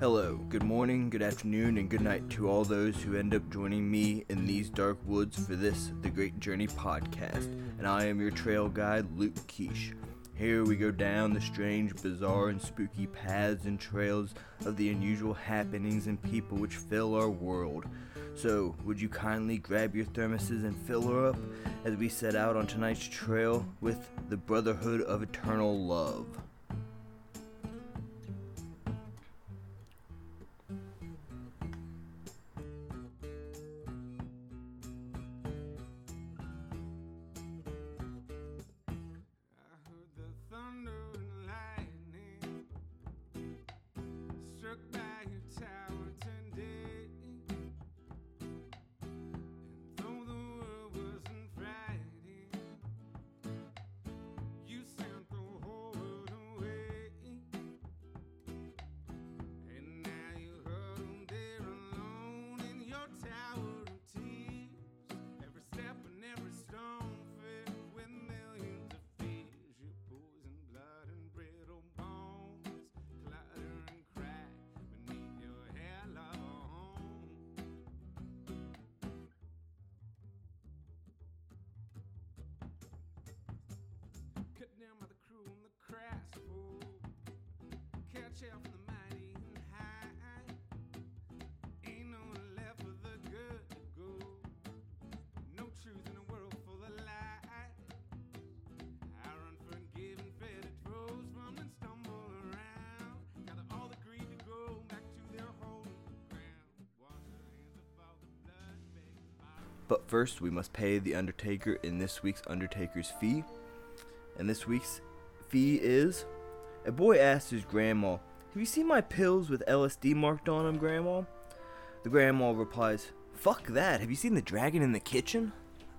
Hello, good morning, good afternoon, and good night to all those who end up joining me in these dark woods for this, The Great Journey podcast, and I am your trail guide, Luke Quiche. Here we go down the strange, bizarre, and spooky paths and trails of the unusual happenings and people which fill our world. So, would you kindly grab your thermoses and fill her up as we set out on tonight's trail with the Brotherhood of Eternal Love. Cut down by the crew on the crass pole. Catch out from the mighty and high. Ain't no left for the good to go. No truth in a world full of lie. I run forgiven, fed at throws from and stumble around. Gather all the greed to go back to their holy ground. Wash their hands of all the blood, beg fire. But first, we must pay the Undertaker in this week's Undertaker's fee. And this week's fee is, a boy asked his grandma, "Have you seen my pills with LSD marked on them, Grandma?" The grandma replies, "Fuck that, have you seen the dragon in the kitchen?"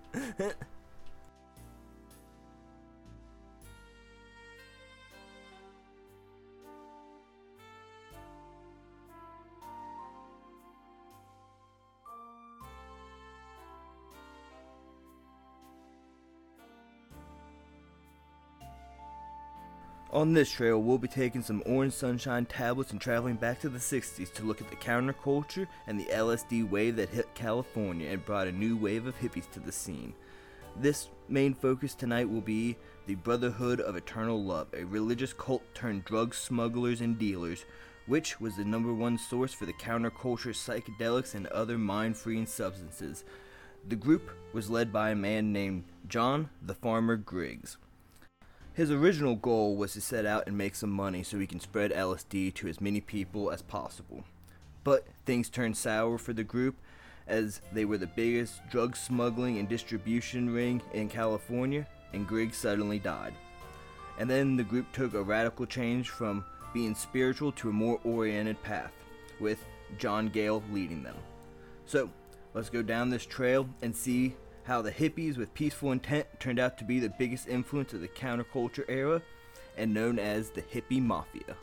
On this trail, we'll be taking some Orange Sunshine tablets and traveling back to the 60s to look at the counterculture and the LSD wave that hit California and brought a new wave of hippies to the scene. This main focus tonight will be the Brotherhood of Eternal Love, a religious cult turned drug smugglers and dealers, which was the number one source for the counterculture, psychedelics, and other mind-freeing substances. The group was led by a man named John the Farmer Griggs. His original goal was to set out and make some money so he can spread LSD to as many people as possible. But things turned sour for the group as they were the biggest drug smuggling and distribution ring in California, and Griggs suddenly died. And then the group took a radical change from being spiritual to a more oriented path, with John Gale leading them. So, let's go down this trail and see how the hippies with peaceful intent turned out to be the biggest influence of the counterculture era, and known as the hippie mafia.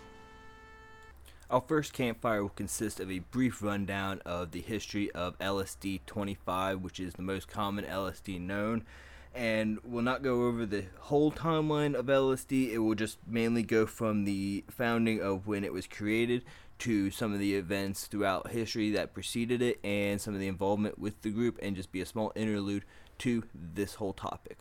Our first campfire will consist of a brief rundown of the history of LSD 25, which is the most common LSD known, and we'll not go over the whole timeline of LSD. It will just mainly go from the founding of when it was created to some of the events throughout history that preceded it and some of the involvement with the group, and just be a small interlude to this whole topic.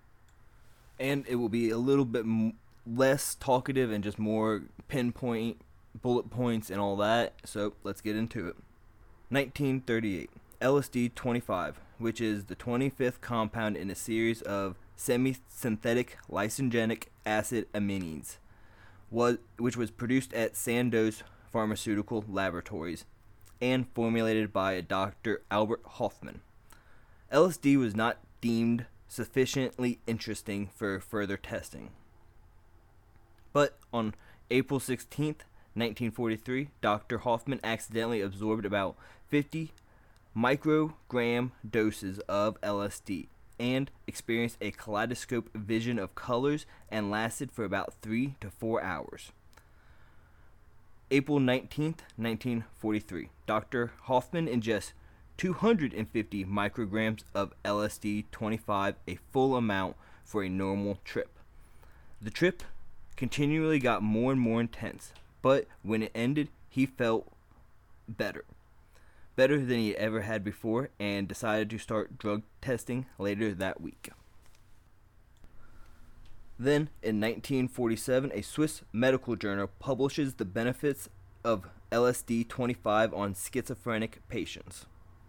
And it will be a little bit less talkative and just more pinpoint bullet points and all that, so let's get into it. 1938, LSD 25, which is the 25th compound in a series of semi-synthetic lysogenic acid amines, which was produced at Sandoz Pharmaceutical Laboratories and formulated by Dr. Albert Hofmann. LSD was not deemed sufficiently interesting for further testing. But on April 16th, 1943, Dr. Hofmann accidentally absorbed about 50 microgram doses of LSD and experienced a kaleidoscope vision of colors and lasted for about 3 to 4 hours. April 19th, 1943, Dr. Hofmann ingests 250 micrograms of LSD 25, a full amount for a normal trip. The trip continually got more and more intense, but when it ended, he felt better than he ever had before, and decided to start drug testing later that week. Then, in 1947, a Swiss medical journal publishes the benefits of LSD 25 on schizophrenic patients.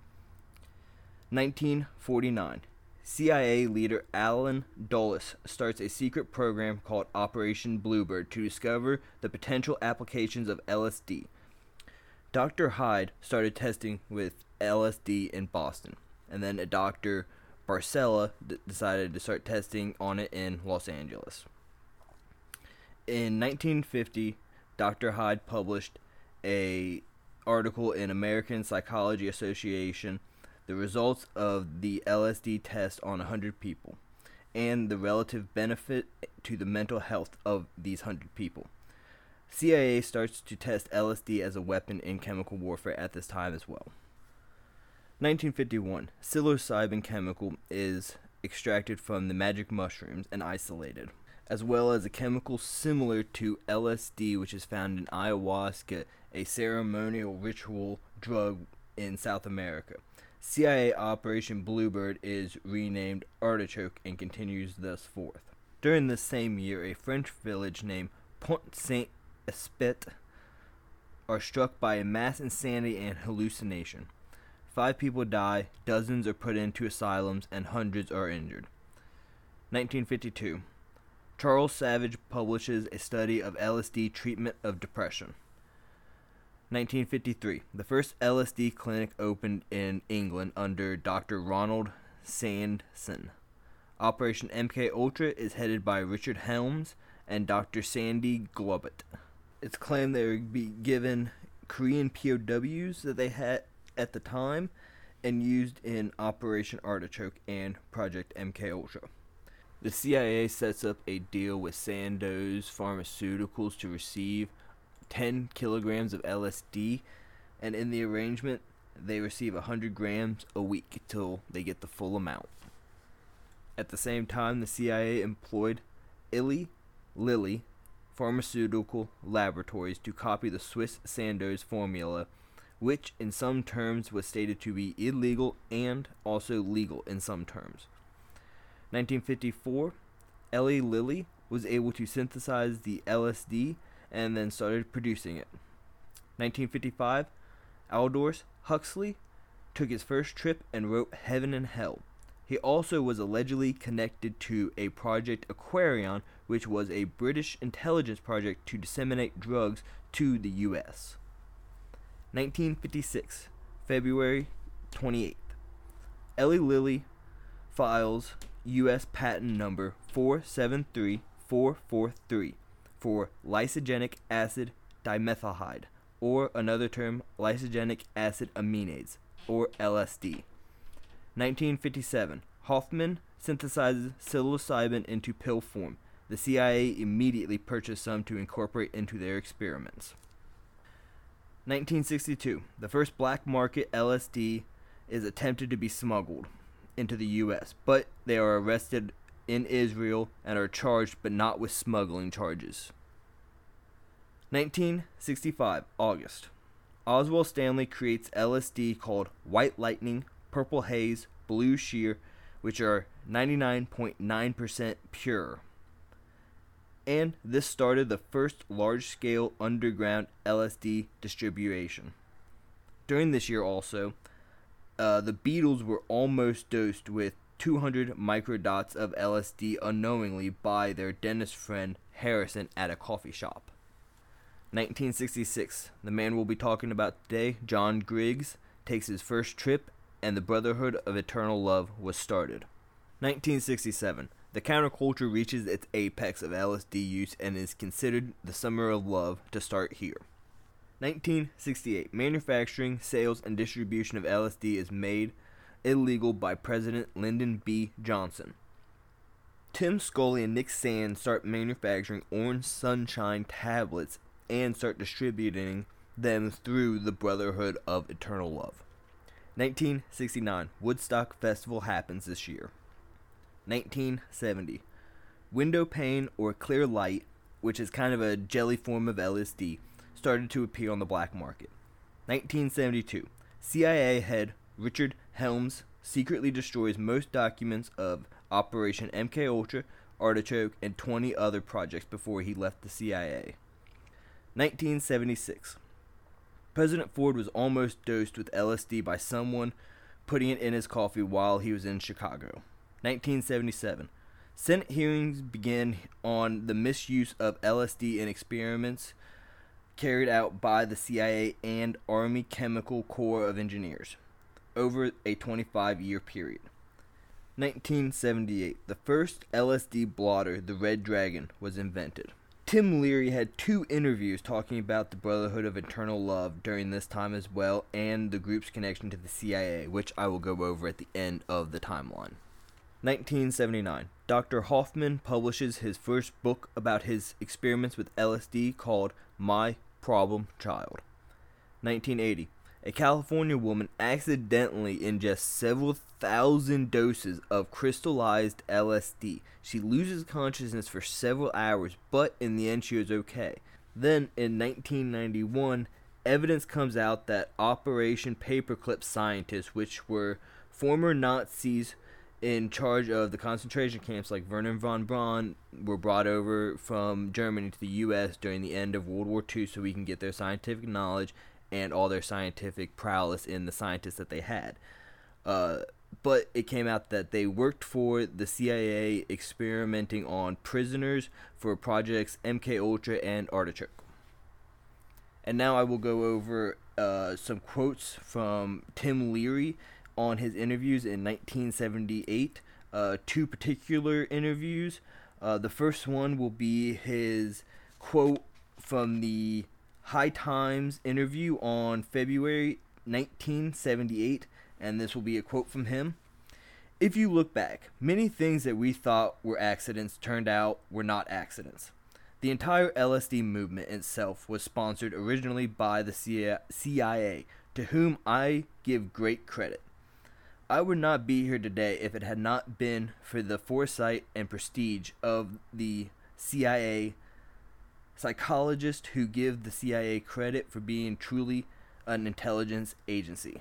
1949. CIA leader Alan Dulles starts a secret program called Operation Bluebird to discover the potential applications of LSD. Dr. Hyde started testing with LSD in Boston, and then a Dr. Barcella decided to start testing on it in Los Angeles. In 1950, Dr. Hyde published an article in American Psychology Association, the results of the LSD test on 100 people, and the relative benefit to the mental health of these 100 people. CIA starts to test LSD as a weapon in chemical warfare at this time as well. 1951. Psilocybin chemical is extracted from the magic mushrooms and isolated, as well as a chemical similar to LSD, which is found in ayahuasca, a ceremonial ritual drug in South America. CIA Operation Bluebird is renamed Artichoke and continues thus forth. During this same year, a French village named Pont Saint-Esprit are struck by a mass insanity and hallucination. 5 people die, dozens are put into asylums, and hundreds are injured. 1952. Charles Savage publishes a study of LSD treatment of depression. 1953. The first LSD clinic opened in England under Dr. Ronald Sandson. Operation MKUltra is headed by Richard Helms and Dr. Sandy Globett. It's claimed they would be given Korean POWs that they had at the time and used in Operation Artichoke and Project MKUltra. The CIA sets up a deal with Sandoz Pharmaceuticals to receive 10 kilograms of LSD, and in the arrangement, they receive 100 grams a week till they get the full amount. At the same time, the CIA employed Eli Lilly Pharmaceutical Laboratories to copy the Swiss Sandoz formula, which in some terms was stated to be illegal and also legal in some terms. 1954, Eli Lilly was able to synthesize the LSD and then started producing it. 1955, Aldous Huxley took his first trip and wrote Heaven and Hell. He also was allegedly connected to a Project Aquarion, which was a British intelligence project to disseminate drugs to the U.S. 1956, February 28th. Eli Lilly files U.S. patent number 473443 for lysogenic acid dimethylamide, or another term, lysogenic acid aminase, or LSD. 1957, Hoffman synthesizes psilocybin into pill form. The CIA immediately purchased some to incorporate into their experiments. 1962, the first black market LSD is attempted to be smuggled into the U.S., but they are arrested in Israel and are charged but not with smuggling charges. 1965, August. Oswald Stanley creates LSD called White Lightning, Purple Haze, Blue Sheer, which are 99.9% pure. And this started the first large-scale underground LSD distribution. During this year also, the Beatles were almost dosed with 200 microdots of LSD unknowingly by their dentist friend Harrison at a coffee shop. 1966, the man we'll be talking about today, John Griggs, takes his first trip and the Brotherhood of Eternal Love was started. 1967, the counterculture reaches its apex of LSD use and is considered the summer of love to start here. 1968, manufacturing, sales, and distribution of LSD is made illegal by President Lyndon B. Johnson. Tim Scully and Nick Sand start manufacturing Orange Sunshine tablets and start distributing them through the Brotherhood of Eternal Love. 1969, Woodstock Festival happens this year. 1970, window pane or clear light, which is kind of a jelly form of LSD, started to appear on the black market. 1972. CIA head Richard Helms secretly destroys most documents of Operation MKUltra, Artichoke, and 20 other projects before he left the CIA. 1976. President Ford was almost dosed with LSD by someone putting it in his coffee while he was in Chicago. 1977. Senate hearings began on the misuse of LSD in experiments carried out by the CIA and Army Chemical Corps of Engineers over a 25-year period. 1978. The first LSD blotter, the Red Dragon, was invented. Tim Leary had 2 interviews talking about the Brotherhood of Eternal Love during this time as well, and the group's connection to the CIA, which I will go over at the end of the timeline. 1979. Dr. Hoffman publishes his first book about his experiments with LSD called My Problem Child. 1980. A California woman accidentally ingests several thousand doses of crystallized LSD. She loses consciousness for several hours, but in the end she was okay. Then, in 1991, evidence comes out that Operation Paperclip scientists, which were former Nazis in charge of the concentration camps like Werner von Braun, were brought over from Germany to the U.S. during the end of World War II so we can get their scientific knowledge and all their scientific prowess in the scientists that they had. But it came out that they worked for the CIA experimenting on prisoners for projects MKUltra and Artichoke. And now I will go over some quotes from Tim Leary on his interviews in 1978. 2 particular interviews. The first one will be his quote from the High Times interview on February 1978, and this will be a quote from him. If you look back, many things that we thought were accidents turned out were not accidents. The entire LSD movement itself was sponsored originally by the CIA, to whom I give great credit. I would not be here today if it had not been for the foresight and prestige of the CIA psychologists who give the CIA credit for being truly an intelligence agency.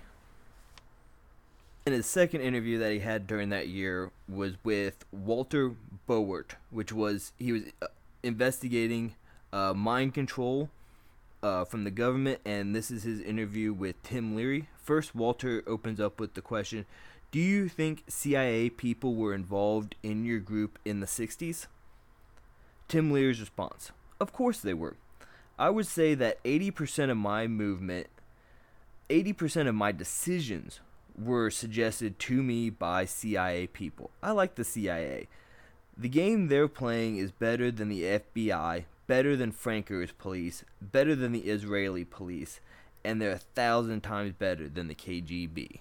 And his second interview that he had during that year was with Walter Boehlert, he was investigating mind control from the government, and this is his interview with Tim Leary. First, Walter opens up with the question, do you think CIA people were involved in your group in the 60s? Tim Leary's response, of course they were. I would say that 80% of my movement, 80% of my decisions were suggested to me by CIA people. I like the CIA. The game they're playing is better than the FBI, better than Franco's police, better than the Israeli police, and they're 1,000 times better than the KGB.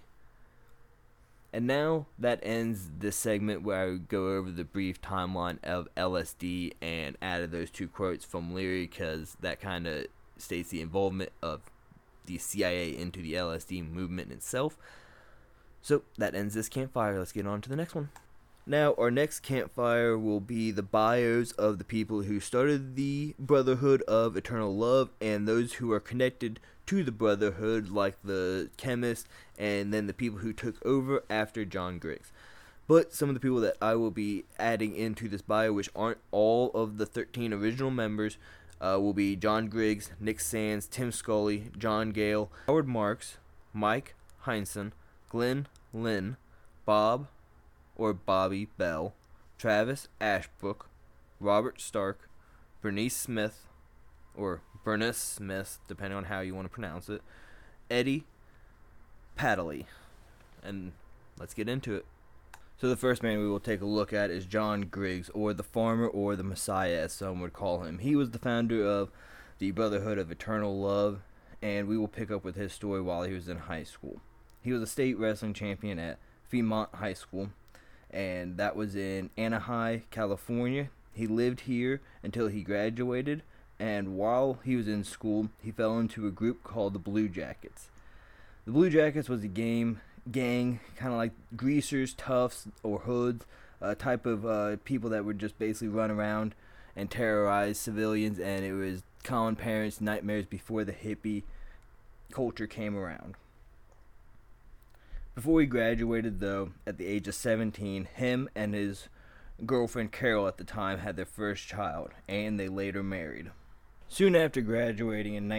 And now that ends this segment where I go over the brief timeline of LSD and added those 2 quotes from Leary because that kind of states the involvement of the CIA into the LSD movement itself. So that ends this campfire. Let's get on to the next one. Now, our next campfire will be the bios of the people who started the Brotherhood of Eternal Love and those who are connected to the Brotherhood, like the chemist and then the people who took over after John Griggs. But some of the people that I will be adding into this bio, which aren't all of the 13 original members, will be John Griggs, Nick Sands, Tim Scully, John Gale, Howard Marks, Mike Heinsohn, Glenn Lynn, Bob or Bobby Bell, Travis Ashbrook, Robert Stark, Bernice Smith, or Bernice Smith, depending on how you want to pronounce it, Eddie Padley. And let's get into it. So the first man we will take a look at is John Griggs, or the Farmer, or the Messiah, as some would call him. He was the founder of the Brotherhood of Eternal Love, and we will pick up with his story while he was in high school. He was a state wrestling champion at Fremont High School, and that was in Anaheim, California. He lived here until he graduated, and while he was in school, he fell into a group called the Blue Jackets. The Blue Jackets was a gang, kind of like greasers, toughs, or hoods, type of people that would just basically run around and terrorize civilians, and it was Colin Parent's nightmares before the hippie culture came around. Before he graduated, though, at the age of 17, him and his girlfriend Carol at the time had their first child, and they later married. Soon after graduating in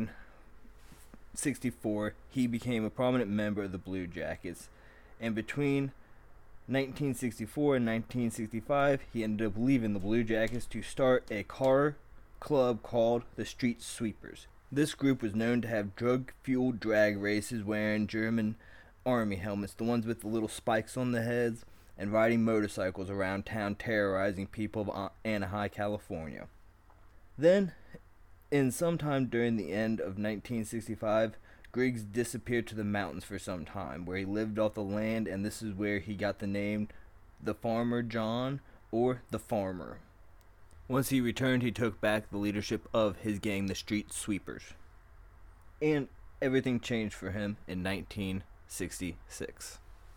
1964, he became a prominent member of the Blue Jackets, and between 1964 and 1965, he ended up leaving the Blue Jackets to start a car club called the Street Sweepers. This group was known to have drug-fueled drag races wearing German army helmets, the ones with the little spikes on the heads, and riding motorcycles around town terrorizing people of Anaheim, California. Then, in sometime during the end of 1965, Griggs disappeared to the mountains for some time, where he lived off the land, and this is where he got the name the Farmer John, or the Farmer. Once he returned, he took back the leadership of his gang, the Street Sweepers. And everything changed for him in 1966.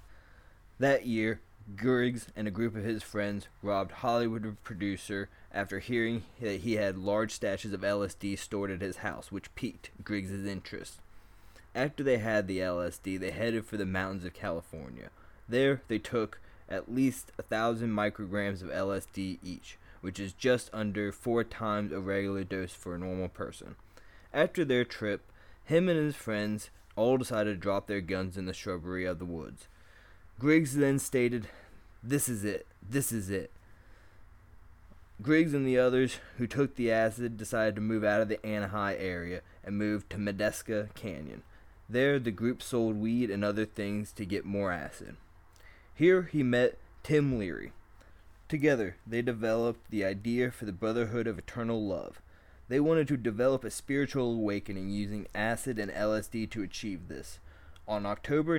That year, Griggs and a group of his friends robbed Hollywood producer after hearing that he had large stashes of LSD stored at his house, which piqued Griggs' interest. After they had the LSD, they headed for the mountains of California. There, they took at least 1,000 micrograms of LSD each, which is just under 4 times a regular dose for a normal person. After their trip, him and his friends all decided to drop their guns in the shrubbery of the woods. Griggs then stated, "This is it. This is it." Griggs and the others who took the acid decided to move out of the Anaheim area and move to Medeska Canyon. There, the group sold weed and other things to get more acid. Here, he met Tim Leary. Together, they developed the idea for the Brotherhood of Eternal Love. They wanted to develop a spiritual awakening using acid and LSD to achieve this. On October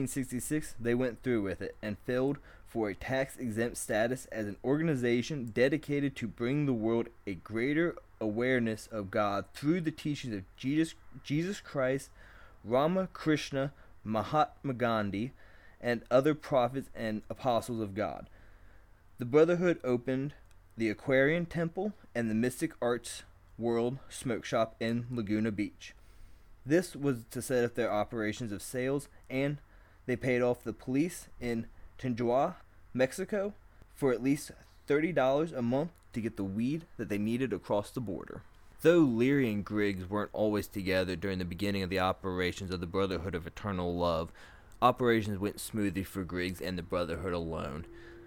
1966, they went through with it and filed for a tax-exempt status as an organization dedicated to bring the world a greater awareness of God through the teachings of Jesus Christ, Ramakrishna, Mahatma Gandhi, and other prophets and apostles of God. The Brotherhood opened the Aquarian Temple and the Mystic Arts World Smoke Shop in Laguna Beach. This was to set up their operations of sales, and they paid off the police in Tinjua, Mexico, for at least $30 a month to get the weed that they needed across the border. Though Leary and Griggs weren't always together during the beginning of the operations of the Brotherhood of Eternal Love, operations went smoothly for Griggs and the Brotherhood alone.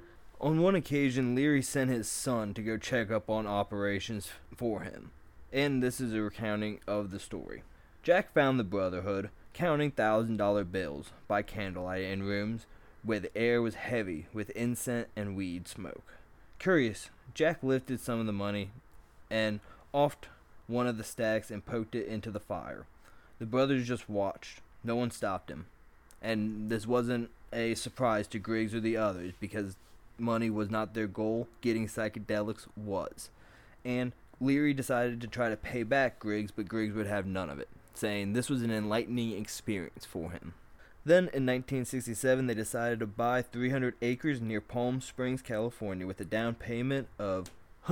On one occasion, Leary sent his son to go check up on operations for him, and this is a recounting of the story. Jack found the Brotherhood counting $1,000 bills by candlelight in rooms where the air was heavy with incense and weed smoke. Curious, Jack lifted some of the money and offed one of the stacks and poked it into the fire. The brothers just watched. No one stopped him. And this wasn't a surprise to Griggs or the others, because money was not their goal, getting psychedelics was. And Leary decided to try to pay back Griggs, but Griggs would have none of it, saying this was an enlightening experience for him. Then, in 1967, they decided to buy 300 acres near Palm Springs, California, with a down payment of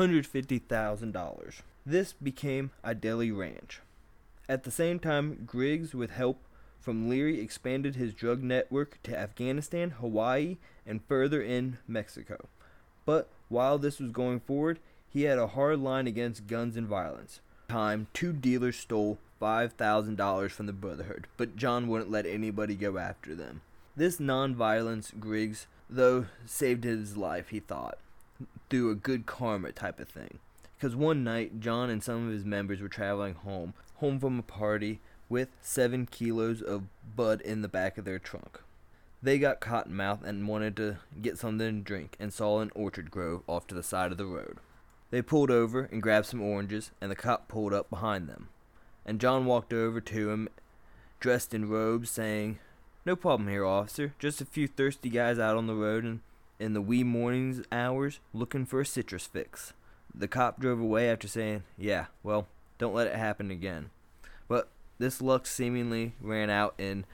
$150,000. This became Ideli Ranch. At the same time, Griggs, with help from Leary, expanded his drug network to Afghanistan, Hawaii, and further in Mexico. But while this was going forward, he had a hard line against guns and violence. Time, 2 dealers stole $5,000 from the Brotherhood, but John wouldn't let anybody go after them. This non-violence, Griggs, though, saved his life, he thought, through a good karma type of thing. Because one night, John and some of his members were traveling home from a party, with 7 kilos of bud in the back of their trunk. They got cottonmouth and wanted to get something to drink, and saw an orchard grove off to the side of the road. They pulled over and grabbed some oranges, and the cop pulled up behind them. And John walked over to him, dressed in robes, saying, "No problem here, officer. Just a few thirsty guys out on the road and in the wee mornings hours looking for a citrus fix." The cop drove away after saying, "Yeah, well, don't let it happen again." But this luck seemingly ran out in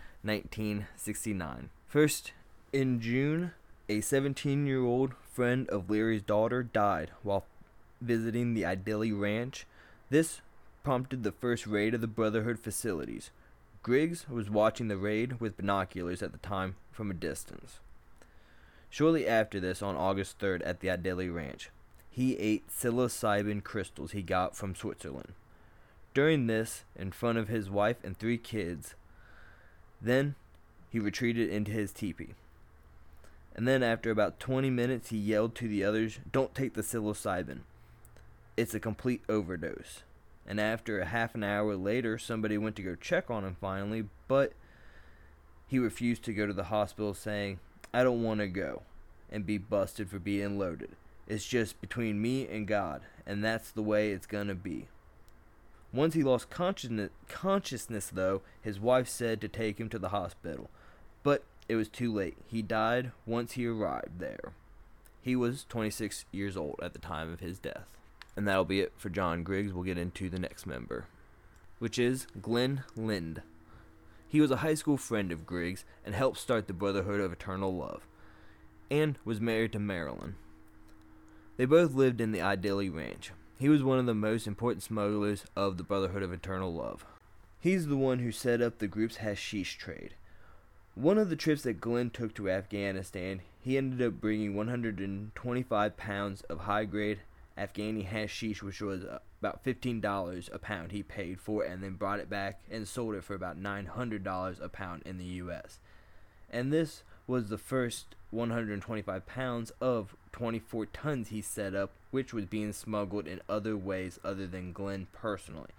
1969. First, in June, a 17-year-old friend of Leary's daughter died while visiting the Ideli Ranch. This prompted the first raid of the Brotherhood facilities. Griggs was watching the raid with binoculars at the time from a distance. Shortly after this, on August 3rd at the Adeli Ranch, he ate psilocybin crystals he got from Switzerland. During this, in front of his wife and 3 kids, then he retreated into his teepee. And then after about 20 minutes, he yelled to the others, "Don't take the psilocybin. It's a complete overdose." And after a half an hour later, somebody went to go check on him finally, but he refused to go to the hospital, saying, "I don't want to go and be busted for being loaded. It's just between me and God, and that's the way it's gonna be." Once he lost consciousness, though, his wife said to take him to the hospital, but it was too late. He died once he arrived there. He was 26 years old at the time of his death. And that'll be it for John Griggs. We'll get into the next member, which is Glen Lind. He was a high school friend of Griggs and helped start the Brotherhood of Eternal Love, and was married to Marilyn. They both lived in the Adeli Ranch. He was one of the most important smugglers of the Brotherhood of Eternal Love. He's the one who set up the group's hashish trade. One of the trips that Glenn took to Afghanistan, he ended up bringing 125 pounds of high-grade Afghani hashish, which was about $15 a pound he paid for it, and then brought it back and sold it for about $900 a pound in the U.S. And this was the first 125 pounds of 24 tons he set up, which was being smuggled in other ways other than Glenn personally.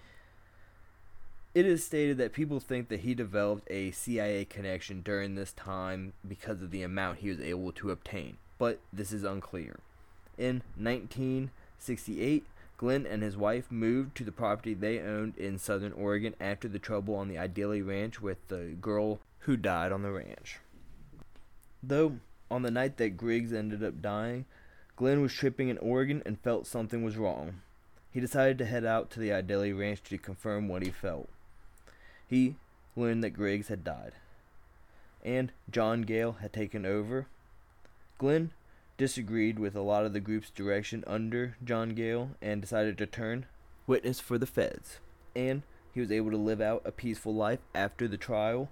It is stated that people think that he developed a CIA connection during this time because of the amount he was able to obtain, but this is unclear. In 1968, Glenn and his wife moved to the property they owned in southern Oregon after the trouble on the Adeli Ranch with the girl who died on the ranch. Though, on the night that Griggs ended up dying, Glenn was tripping in Oregon and felt something was wrong. He decided to head out to the Adeli Ranch to confirm what he felt. He learned that Griggs had died, and John Gale had taken over. Glenn disagreed with a lot of the group's direction under John Gale and decided to turn witness for the feds, and he was able to live out a peaceful life after the trial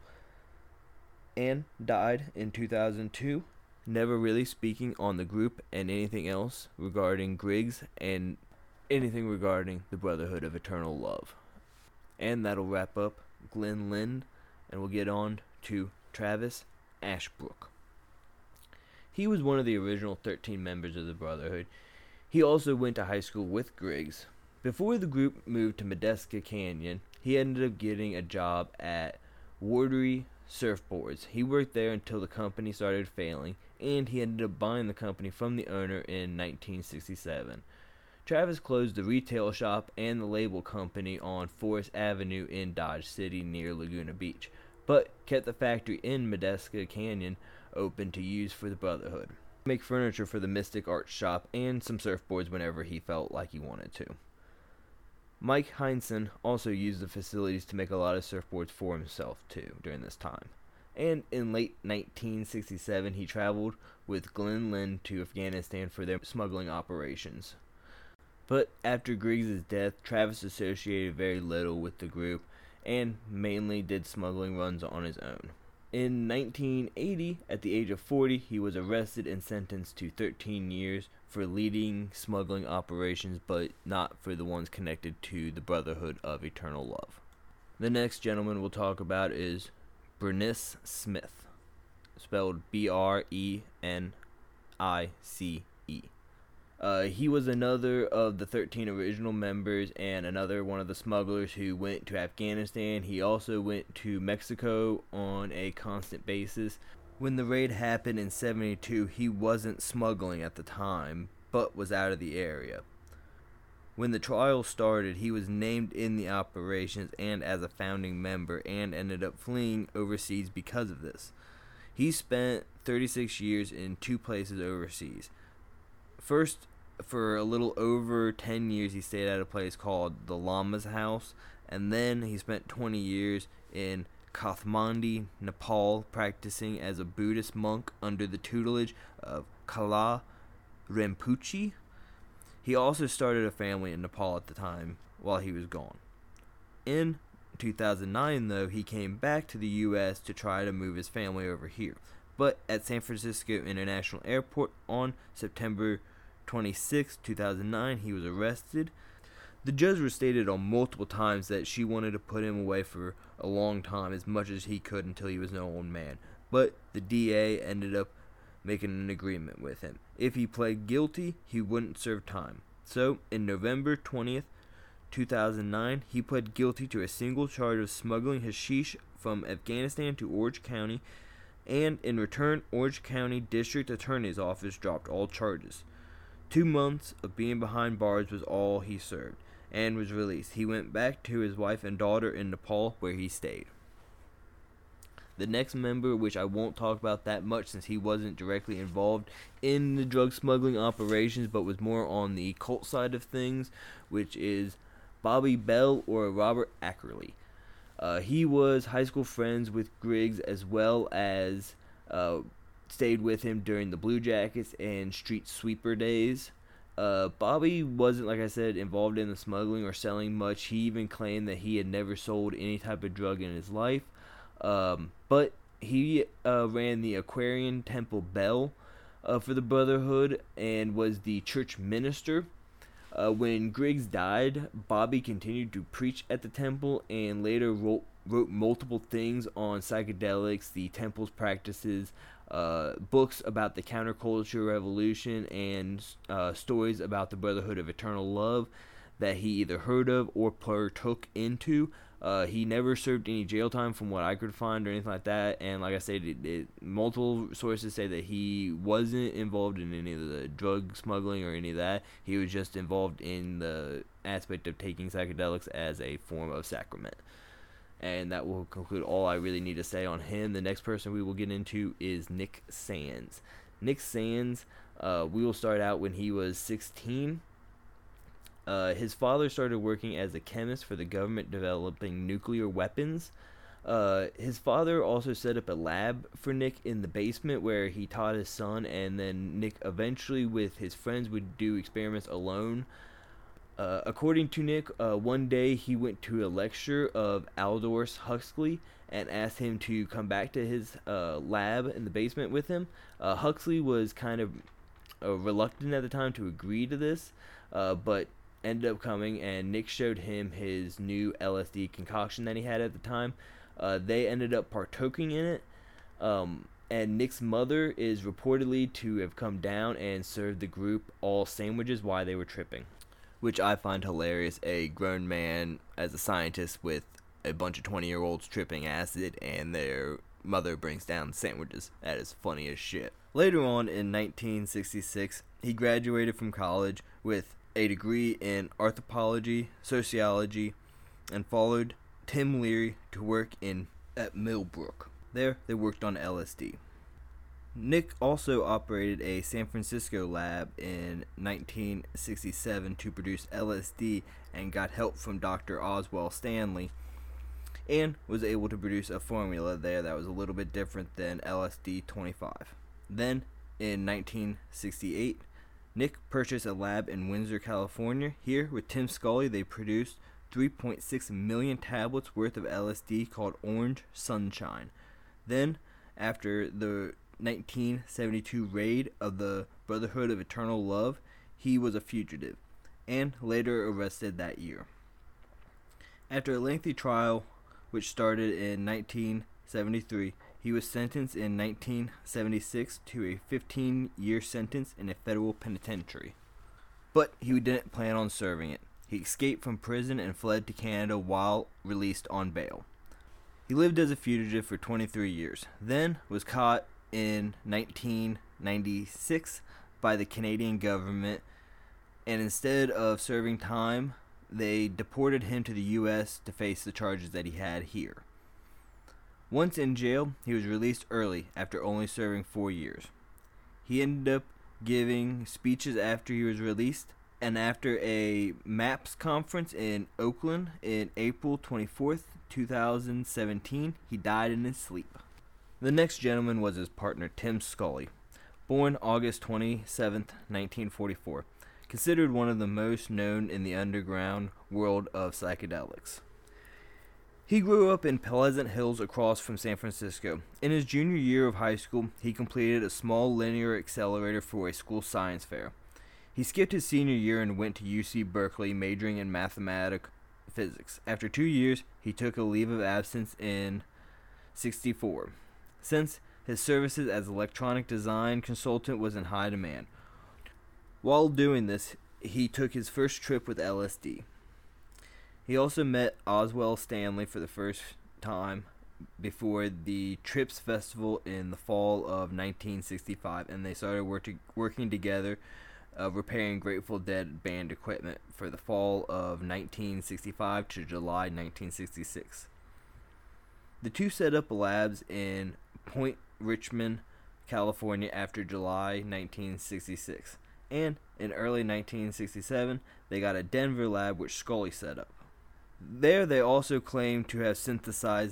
and died in 2002, never really speaking on the group and anything else regarding Griggs and anything regarding the Brotherhood of Eternal Love. And that'll wrap up Glen Lind, and we'll get on to Travis Ashbrook. He was one of the original 13 members of the Brotherhood. He also went to high school with Griggs. Before the group moved to Medeska Canyon, he ended up getting a job at Wardery Surfboards. He worked there until the company started failing, and he ended up buying the company from the owner in 1967. Travis closed the retail shop and the label company on Forest Avenue in Dodge City near Laguna Beach, but kept the factory in Medeska Canyon open to use for the Brotherhood. Make furniture for the Mystic Art shop and some surfboards whenever he felt like he wanted to. Mike Heinsohn also used the facilities to make a lot of surfboards for himself too during this time. And in late 1967 he traveled with Glen Lind to Afghanistan for their smuggling operations. But after Griggs' death, Travis associated very little with the group and mainly did smuggling runs on his own. In 1980, at the age of 40, he was arrested and sentenced to 13 years for leading smuggling operations, but not for the ones connected to the Brotherhood of Eternal Love. The next gentleman we'll talk about is Bernice Smith, spelled Brenice. He was another of the 13 original members and another one of the smugglers who went to Afghanistan. He also went to Mexico on a constant basis. When the raid happened in 72, he wasn't smuggling at the time, but was out of the area. When the trial started, he was named in the operations and as a founding member, and ended up fleeing overseas because of this. He spent 36 years in 2 places overseas. First, for a little over 10 years, he stayed at a place called the Lama's House, and then he spent 20 years in Kathmandu, Nepal, practicing as a Buddhist monk under the tutelage of Kala Rinpoche. He also started a family in Nepal at the time while he was gone. In 2009, though, he came back to the U.S. to try to move his family over here. But at San Francisco International Airport on September 26, 2009, he was arrested. The judge stated on multiple times that she wanted to put him away for a long time, as much as he could until he was an old man. But the DA ended up making an agreement with him. If he pled guilty, he wouldn't serve time. So, in November 20th, 2009, he pled guilty to a single charge of smuggling hashish from Afghanistan to Orange County, and in return, Orange County District Attorney's Office dropped all charges. 2 months of being behind bars was all he served, and was released. He went back to his wife and daughter in Nepal, where he stayed. The next member, which I won't talk about that much since he wasn't directly involved in the drug smuggling operations, but was more on the cult side of things, which is Bobby Bell, or Robert Ackerley. He was high school friends with Griggs, as well as stayed with him during the Blue Jackets and Street Sweeper days. Bobby wasn't, like I said, involved in the smuggling or selling much. He even claimed that he had never sold any type of drug in his life. But he ran the Aquarian Temple Bell for the Brotherhood and was the church minister. When Griggs died, Bobby continued to preach at the temple and later wrote multiple things on psychedelics, the temple's practices, books about the counterculture revolution, and stories about the Brotherhood of Eternal Love that he either heard of or partook into. He never served any jail time from what I could find or anything like that, and like I said, multiple sources say that he wasn't involved in any of the drug smuggling or any of that. He was just involved in the aspect of taking psychedelics as a form of sacrament. And that will conclude all I really need to say on him. The next person we will get into is Nick Sands. Nick Sands, we will start out when he was 16. His father started working as a chemist for the government developing nuclear weapons. His father also set up a lab for Nick in the basement where he taught his son, and then Nick eventually with his friends would do experiments alone. According to Nick, one day he went to a lecture of Aldous Huxley and asked him to come back to his lab in the basement with him. Huxley was kind of reluctant at the time to agree to this, but ended up coming, and Nick showed him his new LSD concoction that he had at the time. They ended up partaking in it, and Nick's mother is reportedly to have come down and served the group all sandwiches while they were tripping, which I find hilarious. A grown man as a scientist with a bunch of 20-year-olds tripping acid, and their mother brings down sandwiches. That is funny as shit. Later on in 1966, he graduated from college with a degree in anthropology, sociology, and followed Tim Leary to work at Millbrook. There, they worked on LSD. Nick also operated a San Francisco lab in 1967 to produce LSD and got help from Dr. Oswald Stanley, and was able to produce a formula there that was a little bit different than LSD-25. Then, in 1968, Nick purchased a lab in Windsor, California. Here, with Tim Scully, they produced 3.6 million tablets worth of LSD called Orange Sunshine. Then, after the 1972 raid of the Brotherhood of Eternal Love, he was a fugitive, and later arrested that year. After a lengthy trial, which started in 1973, he was sentenced in 1976 to a 15-year sentence in a federal penitentiary. But he didn't plan on serving it. He escaped from prison and fled to Canada while released on bail. He lived as a fugitive for 23 years, then was caught in 1996 by the Canadian government, and instead of serving time, they deported him to the U.S. to face the charges that he had here. Once in jail, he was released early after only serving 4 years. He ended up giving speeches after he was released, and after a MAPS conference in Oakland in April 24th, 2017, he died in his sleep. The next gentleman was his partner, Tim Scully, born August 27th, 1944, considered one of the most known in the underground world of psychedelics. He grew up in Pleasant Hills across from San Francisco. In his junior year of high school, he completed a small linear accelerator for a school science fair. He skipped his senior year and went to UC Berkeley, majoring in mathematical physics. After 2 years, he took a leave of absence in '64, since his services as electronic design consultant was in high demand. While doing this, he took his first trip with LSD. He also met Oswald Stanley for the first time before the Trips Festival in the fall of 1965, and they started working together, repairing Grateful Dead band equipment for the fall of 1965 to July 1966. The two set up labs in Point Richmond, California after July 1966, and in early 1967 they got a Denver lab which Scully set up. There they also claimed to have synthesized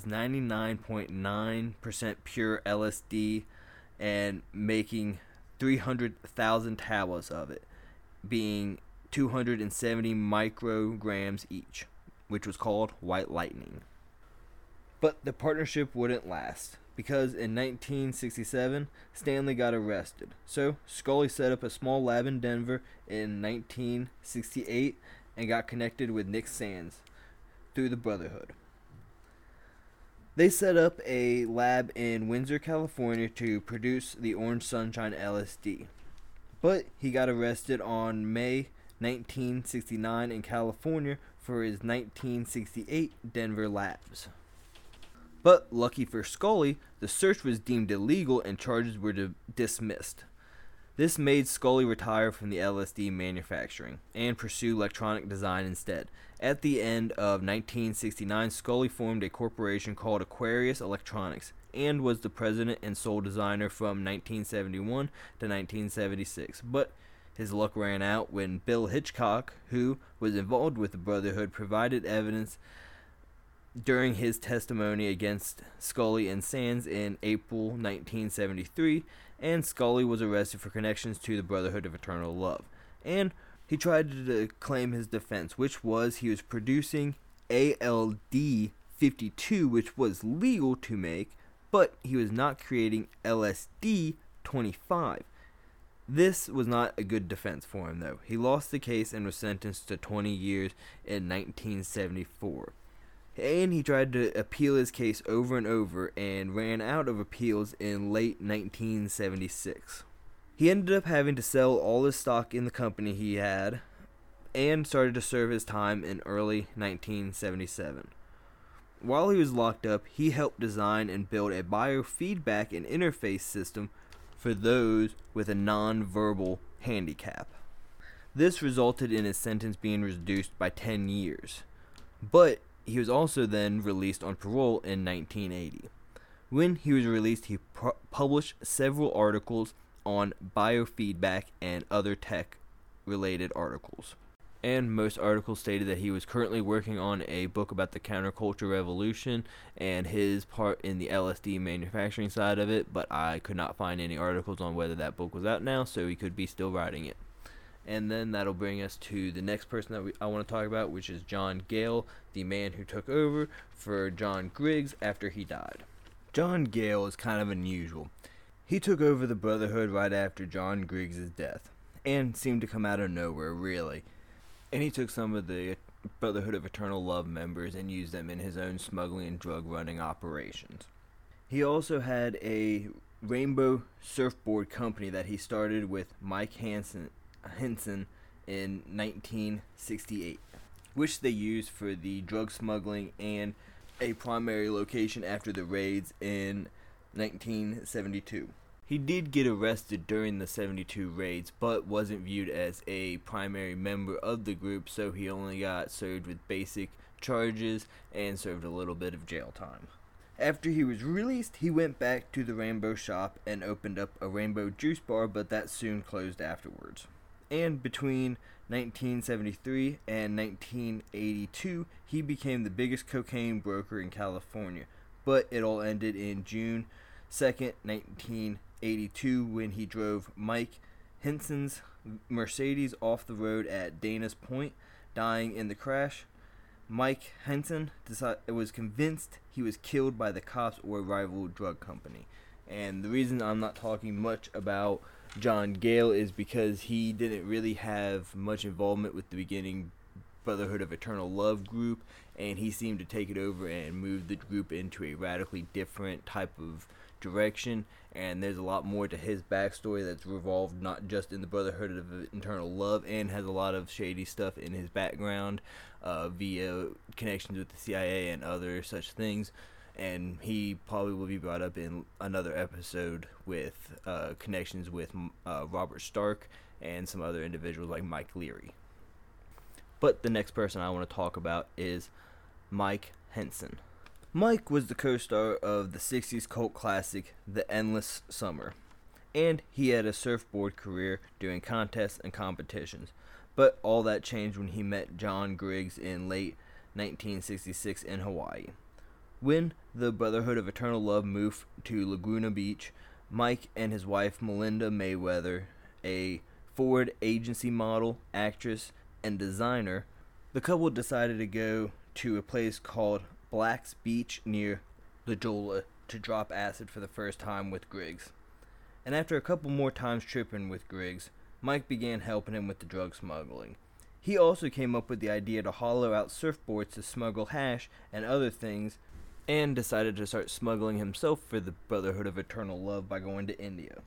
99.9% pure LSD and making 300,000 tablets of it, being 270 micrograms each, which was called White Lightning. But the partnership wouldn't last, because in 1967, Stanley got arrested. So Scully set up a small lab in Denver in 1968 and got connected with Nick Sands through the Brotherhood. They set up a lab in Windsor, California to produce the Orange Sunshine LSD. But he got arrested on May 1969 in California for his 1968 Denver labs. But lucky for Scully, the search was deemed illegal and charges were dismissed. This made Scully retire from the LSD manufacturing and pursue electronic design instead. At the end of 1969, Scully formed a corporation called Aquarius Electronics and was the president and sole designer from 1971 to 1976. But his luck ran out when Bill Hitchcock, who was involved with the Brotherhood, provided evidence during his testimony against Scully and Sands in April 1973, and Scully was arrested for connections to the Brotherhood of Eternal Love. And he tried to claim his defense, which was he was producing ALD 52, which was legal to make, but he was not creating LSD 25. This was not a good defense for him, though. He lost the case and was sentenced to 20 years in 1974. And he tried to appeal his case over and over and ran out of appeals in late 1976. He ended up having to sell all his stock in the company he had and started to serve his time in early 1977. While he was locked up, he helped design and build a biofeedback and interface system for those with a non-verbal handicap. This resulted in his sentence being reduced by 10 years. But he was also then released on parole in 1980. When he was released, he published several articles on biofeedback and other tech-related articles. And most articles stated that he was currently working on a book about the counterculture revolution and his part in the LSD manufacturing side of it, but I could not find any articles on whether that book was out now, so he could be still writing it. And then that'll bring us to the next person that I want to talk about, which is John Gale, the man who took over for John Griggs after he died. John Gale is kind of unusual. He took over the Brotherhood right after John Griggs' death, and seemed to come out of nowhere, really. And he took some of the Brotherhood of Eternal Love members and used them in his own smuggling and drug running operations. He also had a rainbow surfboard company that he started with Mike Henson in 1968, which they used for the drug smuggling and a primary location after the raids in 1972. He did get arrested during the 72 raids, but wasn't viewed as a primary member of the group, so he only got served with basic charges and served a little bit of jail time. After he was released, he went back to the Rainbow Shop and opened up a Rainbow Juice Bar, but that soon closed afterwards. And between 1973 and 1982, he became the biggest cocaine broker in California, but it all ended in June 2nd, 1982, when he drove Mike Henson's Mercedes off the road at Dana's Point, dying in the crash. Mike Henson was convinced he was killed by the cops or a rival drug company. And the reason I'm not talking much about John Gale is because he didn't really have much involvement with the beginning Brotherhood of Eternal Love group, and he seemed to take it over and move the group into a radically different type of direction. And there's a lot more to his backstory that's revolved not just in the Brotherhood of Eternal Love, and has a lot of shady stuff in his background via connections with the CIA and other such things. And he probably will be brought up in another episode with connections with Robert Stark and some other individuals like Mike Leary. But the next person I want to talk about is Mike Henson. Mike was the co-star of the 60s cult classic The Endless Summer, and he had a surfboard career doing contests and competitions. But all that changed when he met John Griggs in late 1966 in Hawaii. When the Brotherhood of Eternal Love moved to Laguna Beach, Mike and his wife Melinda Mayweather, a Ford agency model, actress, and designer, the couple decided to go to a place called Black's Beach near La Jolla to drop acid for the first time with Griggs. And after a couple more times tripping with Griggs, Mike began helping him with the drug smuggling. He also came up with the idea to hollow out surfboards to smuggle hash and other things, and decided to start smuggling himself for the Brotherhood of Eternal Love by going to India.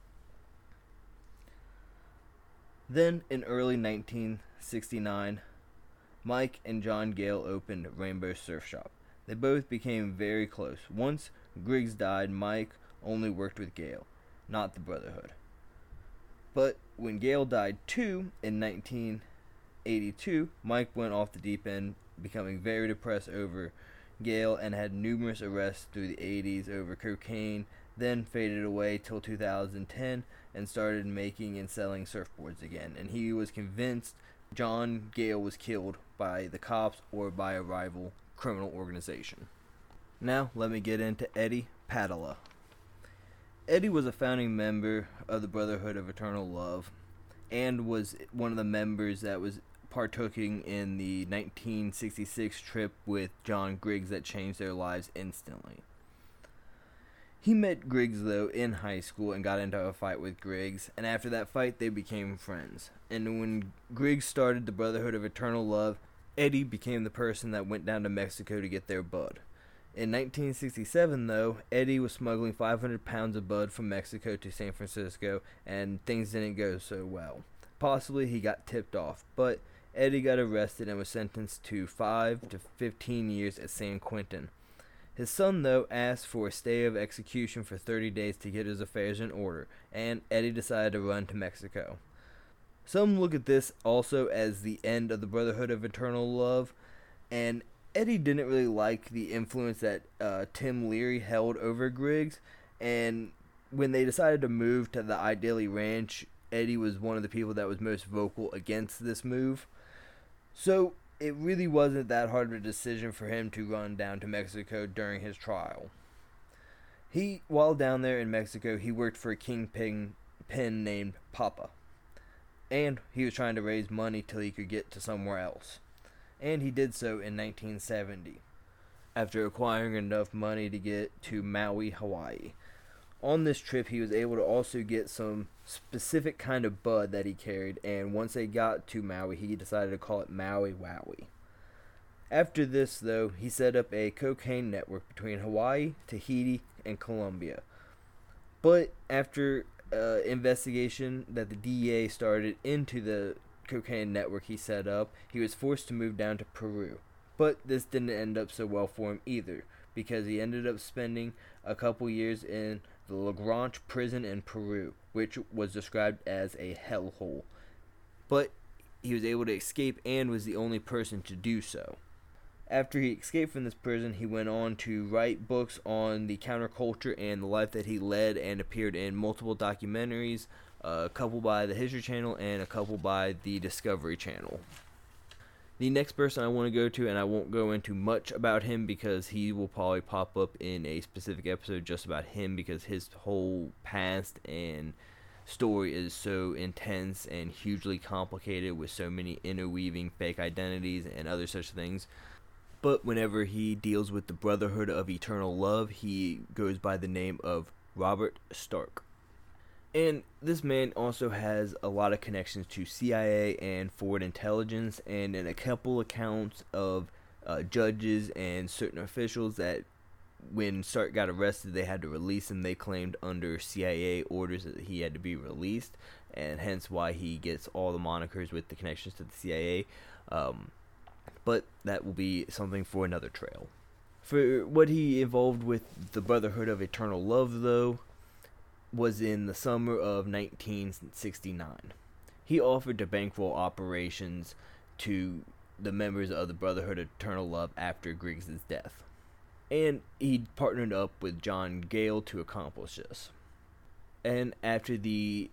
Then, in early 1969, Mike and John Gale opened Rainbow Surf Shop. They both became very close. Once Griggs died, Mike only worked with Gale, not the Brotherhood. But when Gale died too, in 1982, Mike went off the deep end, becoming very depressed over Gale, and had numerous arrests through the 80s over cocaine, then faded away till 2010 and started making and selling surfboards again. And he was convinced John Gale was killed by the cops or by a rival criminal organization. Now let me get into Eddie Padilla. Eddie was a founding member of the Brotherhood of Eternal Love and was one of the members that was partaking in the 1966 trip with John Griggs that changed their lives instantly. He met Griggs, though, in high school and got into a fight with Griggs, and after that fight, they became friends. And when Griggs started the Brotherhood of Eternal Love, Eddie became the person that went down to Mexico to get their bud. In 1967, though, Eddie was smuggling 500 pounds of bud from Mexico to San Francisco, and things didn't go so well. Possibly he got tipped off, but Eddie got arrested and was sentenced to 5 to 15 years at San Quentin. His son, though, asked for a stay of execution for 30 days to get his affairs in order, and Eddie decided to run to Mexico. Some look at this also as the end of the Brotherhood of Eternal Love, and Eddie didn't really like the influence that Tim Leary held over Griggs, and when they decided to move to the Ideally Ranch, Eddie was one of the people that was most vocal against this move. So it really wasn't that hard of a decision for him to run down to Mexico during his trial. While down there in Mexico, he worked for a kingpin named Papa. And he was trying to raise money till he could get to somewhere else. And he did so in 1970, after acquiring enough money to get to Maui, Hawaii. On this trip, he was able to also get some specific kind of bud that he carried, and once they got to Maui, he decided to call it Maui Wowie. After this, though, he set up a cocaine network between Hawaii, Tahiti, and Colombia. But after investigation that the DEA started into the cocaine network he set up, he was forced to move down to Peru. But this didn't end up so well for him either, because he ended up spending a couple years in the La Granja prison in Peru, which was described as a hellhole. But he was able to escape and was the only person to do so. After he escaped from this prison, he went on to write books on the counterculture and the life that he led, and appeared in multiple documentaries, a couple by the History Channel and a couple by the Discovery Channel. The next person I want to go to, and I won't go into much about him because he will probably pop up in a specific episode just about him, because his whole past and story is so intense and hugely complicated with so many interweaving fake identities and other such things. But whenever he deals with the Brotherhood of Eternal Love, he goes by the name of Robert Stark. And this man also has a lot of connections to CIA and Forward Intelligence, and in a couple accounts of judges and certain officials that when Stark got arrested, they had to release him. They claimed under CIA orders that he had to be released, and hence why he gets all the monikers with the connections to the CIA. But that will be something for another trail. For what he involved with the Brotherhood of Eternal Love, though, was in the summer of 1969. He offered to bankroll operations to the members of the Brotherhood of Eternal Love after Griggs' death. And he partnered up with John Gale to accomplish this. And after the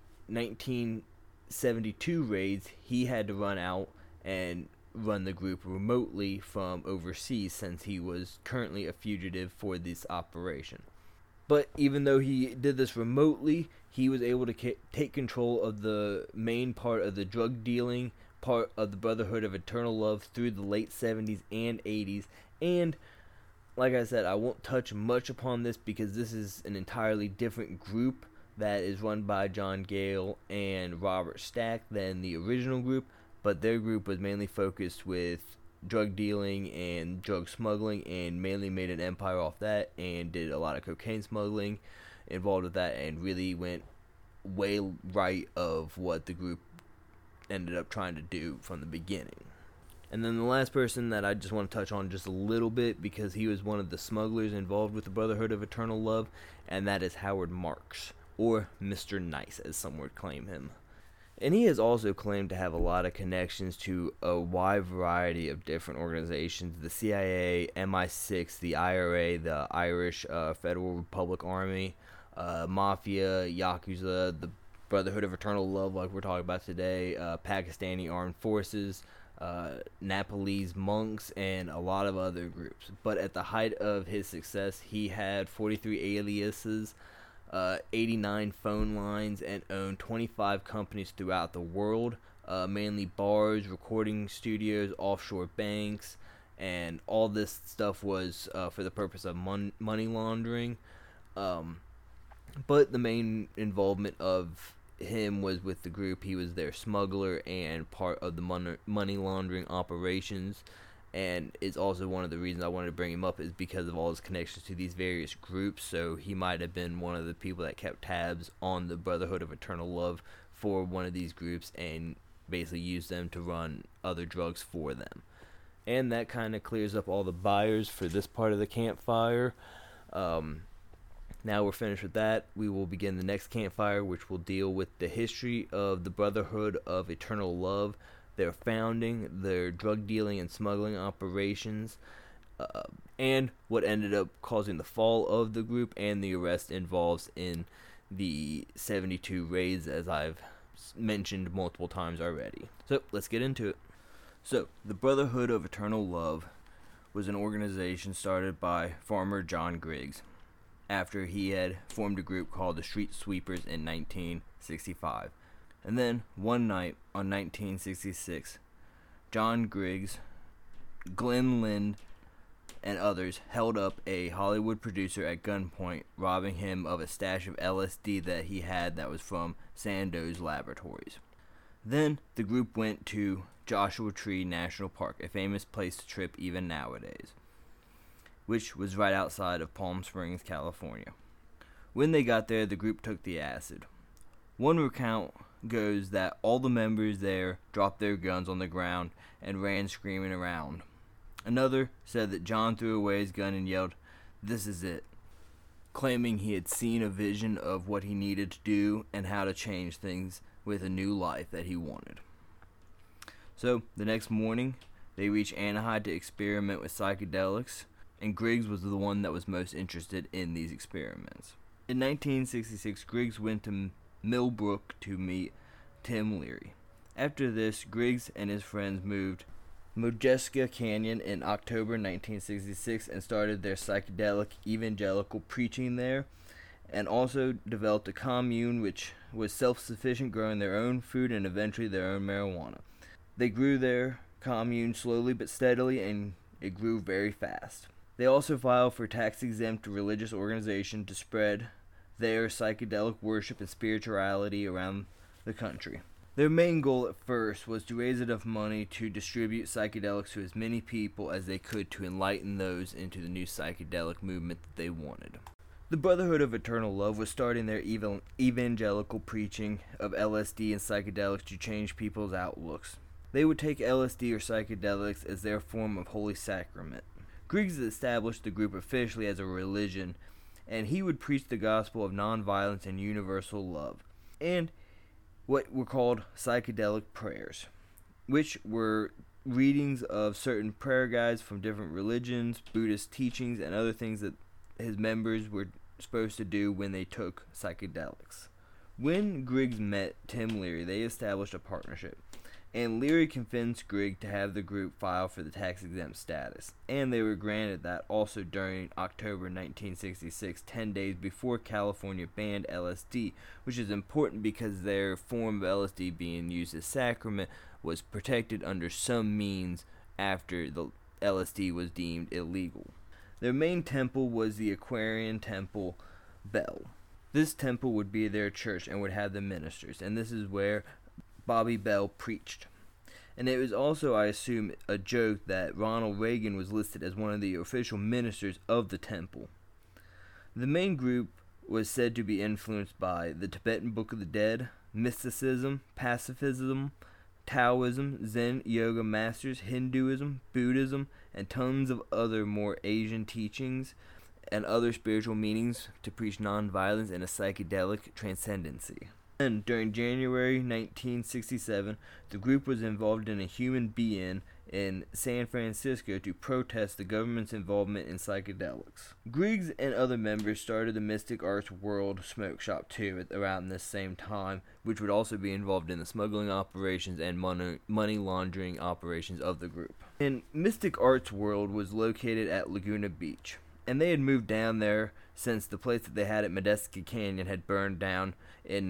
1972 raids, he had to run out and run the group remotely from overseas since he was currently a fugitive for this operation. But even though he did this remotely, he was able to take control of the main part of the drug dealing part of the Brotherhood of Eternal Love through the late 70s and 80s. And like I said, I won't touch much upon this because this is an entirely different group that is run by John Gale and Robert Stack than the original group. But their group was mainly focused with drug dealing and drug smuggling, and mainly made an empire off that, and did a lot of cocaine smuggling involved with that, and really went way right of what the group ended up trying to do from the beginning. And then the last person that I just want to touch on just a little bit, because he was one of the smugglers involved with the Brotherhood of Eternal Love, and that is Howard Marks, or Mr. Nice, as some would claim him. And he has also claimed to have a lot of connections to a wide variety of different organizations: the CIA, MI6, the IRA, the Irish Federal Republic Army, Mafia, Yakuza, the Brotherhood of Eternal Love, like we're talking about today, Pakistani Armed Forces, Nepalese monks, and a lot of other groups. But at the height of his success, he had 43 aliases, 89 phone lines, and owned 25 companies throughout the world, mainly bars, recording studios, offshore banks, and all this stuff was for the purpose of money laundering. But the main involvement of him was with the group. He was their smuggler and part of the money laundering operations. And it's also one of the reasons I wanted to bring him up is because of all his connections to these various groups. So he might have been one of the people that kept tabs on the Brotherhood of Eternal Love for one of these groups and basically used them to run other drugs for them. And that kind of clears up all the buyers for this part of the campfire. Now we're finished with that. We will begin the next campfire, which will deal with the history of the Brotherhood of Eternal Love, their founding, their drug dealing and smuggling operations, and what ended up causing the fall of the group and the arrest involved in the 72 raids, as I've mentioned multiple times already. So let's get into it. So the Brotherhood of Eternal Love was an organization started by farmer John Griggs after he had formed a group called the Street Sweepers in 1965. And then, one night on 1966, John Griggs, Glenn Lind, and others held up a Hollywood producer at gunpoint, robbing him of a stash of LSD that he had that was from Sandoz Laboratories. Then, the group went to Joshua Tree National Park, a famous place to trip even nowadays, which was right outside of Palm Springs, California. When they got there, the group took the acid. One recount goes that all the members there dropped their guns on the ground and ran screaming around. Another said that John threw away his gun and yelled, "This is it," claiming he had seen a vision of what he needed to do and how to change things with a new life that he wanted. So, the next morning, they reached Anaheim to experiment with psychedelics, and Griggs was the one that was most interested in these experiments. In 1966, Griggs went to Millbrook to meet Tim Leary. After this, Griggs and his friends moved Modjeska Canyon in October 1966 and started their psychedelic evangelical preaching there. and also developed a commune which was self-sufficient, growing their own food and eventually their own marijuana. They grew their commune slowly but steadily, and it grew very fast. They also filed for tax-exempt religious organization to spread their psychedelic worship and spirituality around the country. Their main goal at first was to raise enough money to distribute psychedelics to as many people as they could to enlighten those into the new psychedelic movement that they wanted. The Brotherhood of Eternal Love was starting their evangelical preaching of LSD and psychedelics to change people's outlooks. They would take LSD or psychedelics as their form of holy sacrament. Griggs established the group officially as a religion, and he would preach the gospel of nonviolence and universal love, and what were called psychedelic prayers, which were readings of certain prayer guides from different religions, Buddhist teachings, and other things that his members were supposed to do when they took psychedelics. When Griggs met Tim Leary, they established a partnership, and Leary convinced Griggs to have the group file for the tax-exempt status, and they were granted that also during October 1966, 10 days before California banned LSD, which is important because their form of LSD being used as sacrament was protected under some means after the LSD was deemed illegal. Their main temple was the Aquarian Temple Bell. This temple would be their church and would have the ministers, and this is where Bobby Bell preached. And it was also, I assume, a joke that Ronald Reagan was listed as one of the official ministers of the temple. The main group was said to be influenced by the Tibetan Book of the Dead, mysticism, pacifism, Taoism, Zen yoga masters, Hinduism, Buddhism, and tons of other more Asian teachings and other spiritual meanings to preach nonviolence and a psychedelic transcendency. And during January 1967, the group was involved in a human be-in in San Francisco to protest the government's involvement in psychedelics. Griggs and other members started the Mystic Arts World Smoke Shop too around this same time, which would also be involved in the smuggling operations and money laundering operations of the group. And Mystic Arts World was located at Laguna Beach, and they had moved down there since the place that they had at Medeski Canyon had burned down in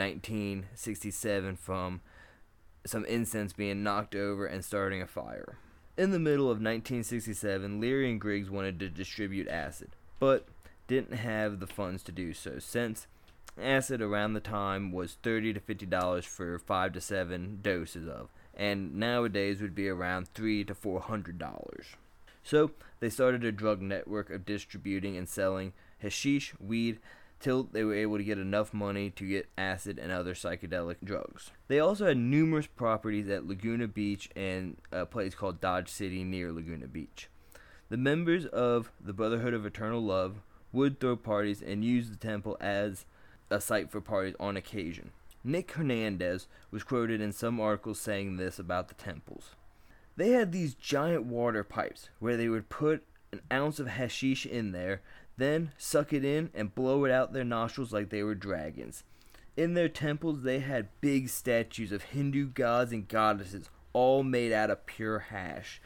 1967 from some incense being knocked over and starting a fire. In the middle of 1967, Leary and Griggs wanted to distribute acid, but didn't have the funds to do so, since acid around the time was $30 to $50 for 5 to 7 doses of, and nowadays would be around $300 to $400. So they started a drug network of distributing and selling hashish, weed, till they were able to get enough money to get acid and other psychedelic drugs. They also had numerous properties at Laguna Beach and a place called Dodge City near Laguna Beach. The members of the Brotherhood of Eternal Love would throw parties and use the temple as a site for parties on occasion. Nick Hernandez was quoted in some articles saying this about the temples. They had these giant water pipes where they would put an ounce of hashish in there, then suck it in and blow it out their nostrils like they were dragons. In their temples, they had big statues of Hindu gods and goddesses, all made out of pure hash.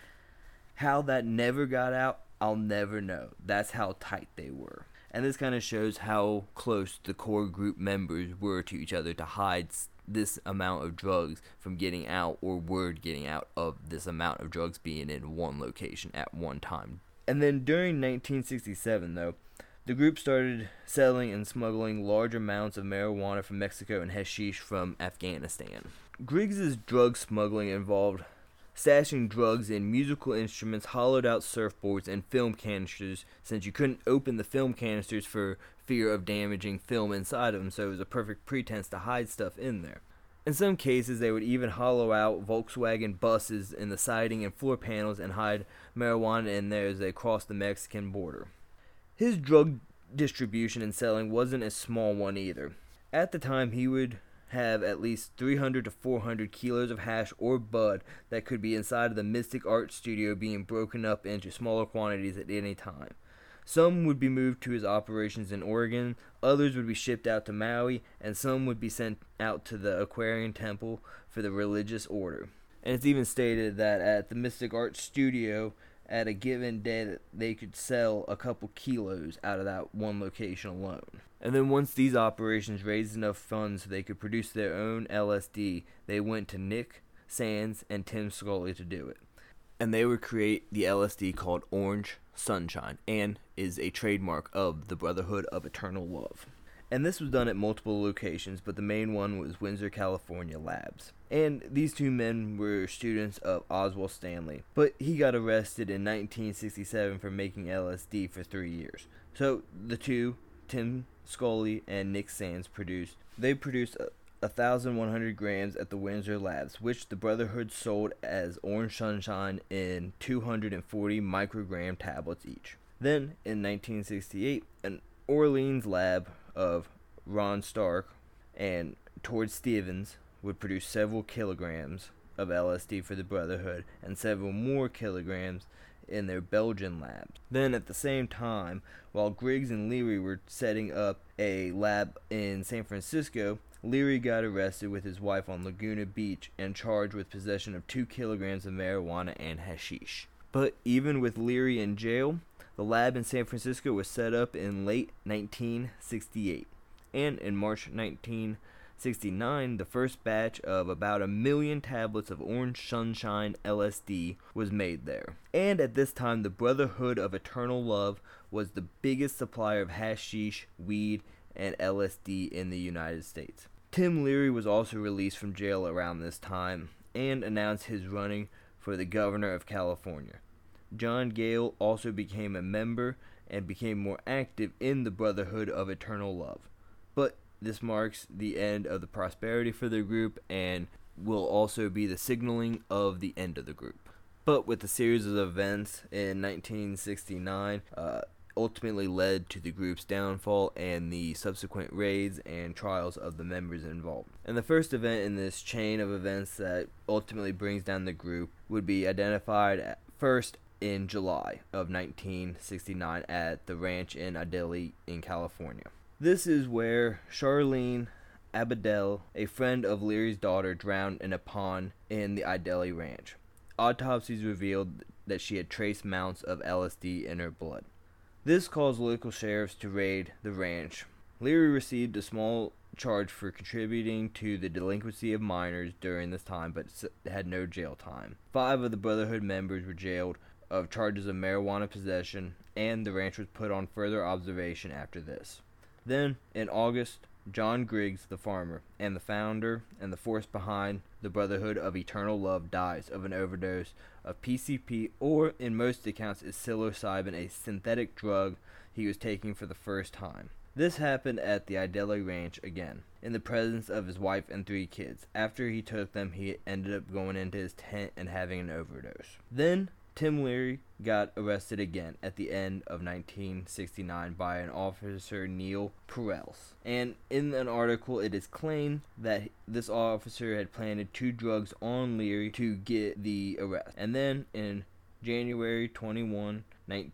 How that never got out, I'll never know. That's how tight they were. And this kind of shows how close the core group members were to each other to hide this amount of drugs from getting out, or word getting out of this amount of drugs being in one location at one time. And then during 1967, though, the group started selling and smuggling large amounts of marijuana from Mexico and hashish from Afghanistan. Griggs' drug smuggling involved stashing drugs in musical instruments, hollowed out surfboards, and film canisters, since you couldn't open the film canisters for fear of damaging film inside of them, so it was a perfect pretense to hide stuff in there. In some cases, they would even hollow out Volkswagen buses in the siding and floor panels and hide marijuana in there as they crossed the Mexican border. His drug distribution and selling wasn't a small one either. At the time, he would have at least 300 to 400 kilos of hash or bud that could be inside of the Mystic Art Studio, being broken up into smaller quantities at any time. Some would be moved to his operations in Oregon, others would be shipped out to Maui, and some would be sent out to the Aquarian Temple for the religious order. And it's even stated that at the Mystic Art Studio, at a given day that they could sell a couple kilos out of that one location alone. And then once these operations raised enough funds so they could produce their own LSD, they went to Nick Sands and Tim Scully to do it. And they would create the LSD called Orange Sunshine, and is a trademark of the Brotherhood of Eternal Love. And this was done at multiple locations, but the main one was Windsor, California Labs. And these two men were students of Oswald Stanley, but he got arrested in 1967 for making LSD for 3 years. So the two, Tim Scully and Nick Sands, produced 1,100 grams at the Windsor Labs, which the Brotherhood sold as Orange Sunshine in 240 microgram tablets each. Then, in 1968, an Orleans lab of Ron Stark and Tord Stevens would produce several kilograms of LSD for the Brotherhood and several more kilograms in their Belgian labs. Then at the same time, while Griggs and Leary were setting up a lab in San Francisco, Leary got arrested with his wife on Laguna Beach and charged with possession of 2 kilograms of marijuana and hashish. But even with Leary in jail, the lab in San Francisco was set up in late 1968, and in March 1969, the first batch of about 1 million tablets of Orange Sunshine LSD was made there. And at this time, the Brotherhood of Eternal Love was the biggest supplier of hashish, weed, and LSD in the United States. Tim Leary was also released from jail around this time and announced his running for the governor of California. John Gale also became a member and became more active in the Brotherhood of Eternal Love. But this marks the end of the prosperity for the group and will also be the signaling of the end of the group. But with the series of events in 1969, ultimately led to the group's downfall and the subsequent raids and trials of the members involved. And the first event in this chain of events that ultimately brings down the group would be identified at first in July of 1969 at the ranch in Adelie in California. This is where Charlene Abedel, a friend of Leary's daughter, drowned in a pond in the Adelie ranch. Autopsies revealed that she had trace amounts of LSD in her blood. This caused local sheriffs to raid the ranch. Leary received a small charge for contributing to the delinquency of minors during this time, but had no jail time. 5 of the Brotherhood members were jailed of charges of marijuana possession, and the ranch was put on further observation after this. Then, in August, John Griggs, the farmer, and the founder and the force behind the Brotherhood of Eternal Love, dies of an overdose of PCP, or in most accounts is psilocybin, a synthetic drug he was taking for the first time. This happened at the Adelie Ranch again, in the presence of his wife and 3 kids. After he took them, he ended up going into his tent and having an overdose. Then, Tim Leary got arrested again at the end of 1969 by an officer, Neil Perels. And in an article, it is claimed that this officer had planted 2 drugs on Leary to get the arrest. And then in January 21,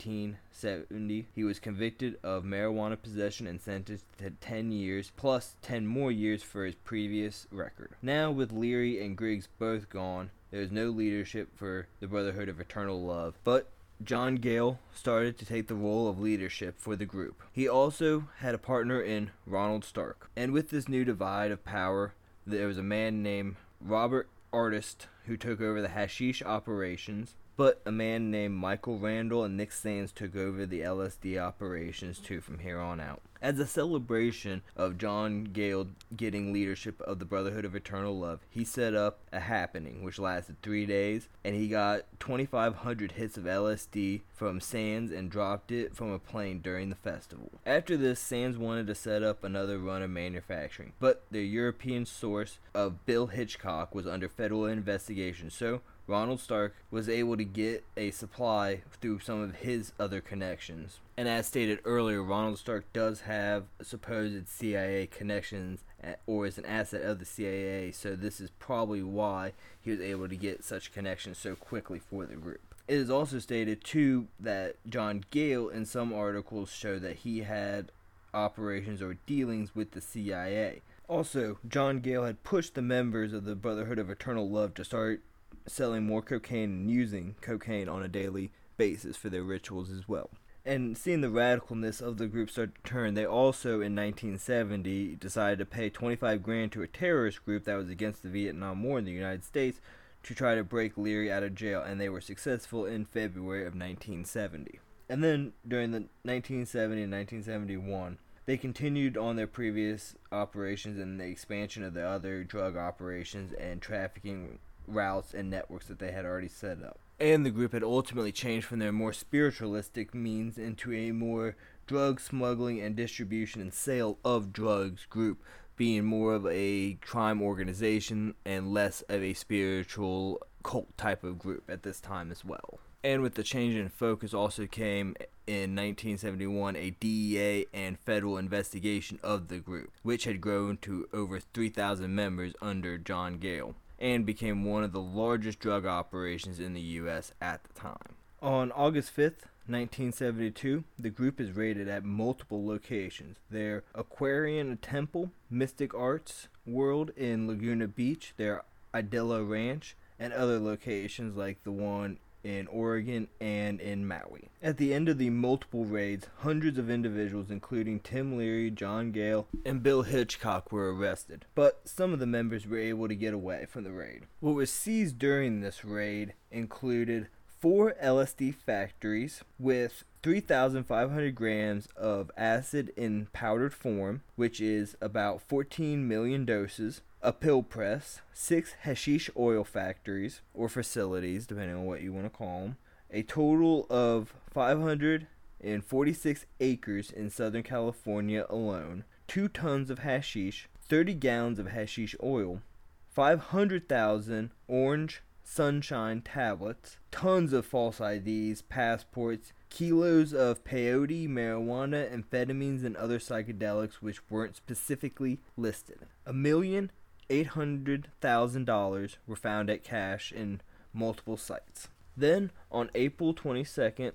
1970, he was convicted of marijuana possession and sentenced to 10 years, plus 10 more years for his previous record. Now, with Leary and Griggs both gone, there is no leadership for the Brotherhood of Eternal Love, but John Gale started to take the role of leadership for the group. He also had a partner in Ronald Stark. And with this new divide of power, there was a man named Robert Artist who took over the hashish operations, but a man named Michael Randall and Nick Sands took over the LSD operations too from here on out. As a celebration of John Gale getting leadership of the Brotherhood of Eternal Love, he set up a happening which lasted 3 days, and he got 2,500 hits of LSD from Sands and dropped it from a plane during the festival. After this, Sands wanted to set up another run of manufacturing, but the European source of Bill Hitchcock was under federal investigation, so Ronald Stark was able to get a supply through some of his other connections. And as stated earlier, Ronald Stark does have supposed CIA connections or is an asset of the CIA, so this is probably why he was able to get such connections so quickly for the group. It is also stated too that John Gale in some articles show that he had operations or dealings with the CIA. Also, John Gale had pushed the members of the Brotherhood of Eternal Love to start selling more cocaine and using cocaine on a daily basis for their rituals as well. And seeing the radicalness of the group start to turn, they also in 1970 decided to pay 25 grand to a terrorist group that was against the Vietnam War in the United States to try to break Leary out of jail, and they were successful in February of 1970. And then during the 1970 and 1971, they continued on their previous operations and the expansion of the other drug operations and trafficking routes and networks that they had already set up. And the group had ultimately changed from their more spiritualistic means into a more drug smuggling and distribution and sale of drugs group, being more of a crime organization and less of a spiritual cult type of group at this time as well. And with the change in focus also came in 1971 a DEA and federal investigation of the group, which had grown to over 3,000 members under John Gale, and became one of the largest drug operations in the U.S. at the time. On August 5th, 1972, the group is raided at multiple locations. Their Aquarian Temple, Mystic Arts World in Laguna Beach, their Idella Ranch, and other locations like the one in Oregon and in Maui. At the end of the multiple raids, hundreds of individuals, including Tim Leary, John Gale, and Bill Hitchcock, were arrested, but some of the members were able to get away from the raid. What was seized during this raid included 4 LSD factories with 3,500 grams of acid in powdered form, which is about 14 million doses, a pill press, 6 hashish oil factories, or facilities, depending on what you want to call them, a total of 546 acres in Southern California alone, 2 tons of hashish, 30 gallons of hashish oil, 500,000 orange sunshine tablets, tons of false IDs, passports, kilos of peyote, marijuana, amphetamines, and other psychedelics which weren't specifically listed. $1,800,000 were found at cash in multiple sites. Then, on April 22nd,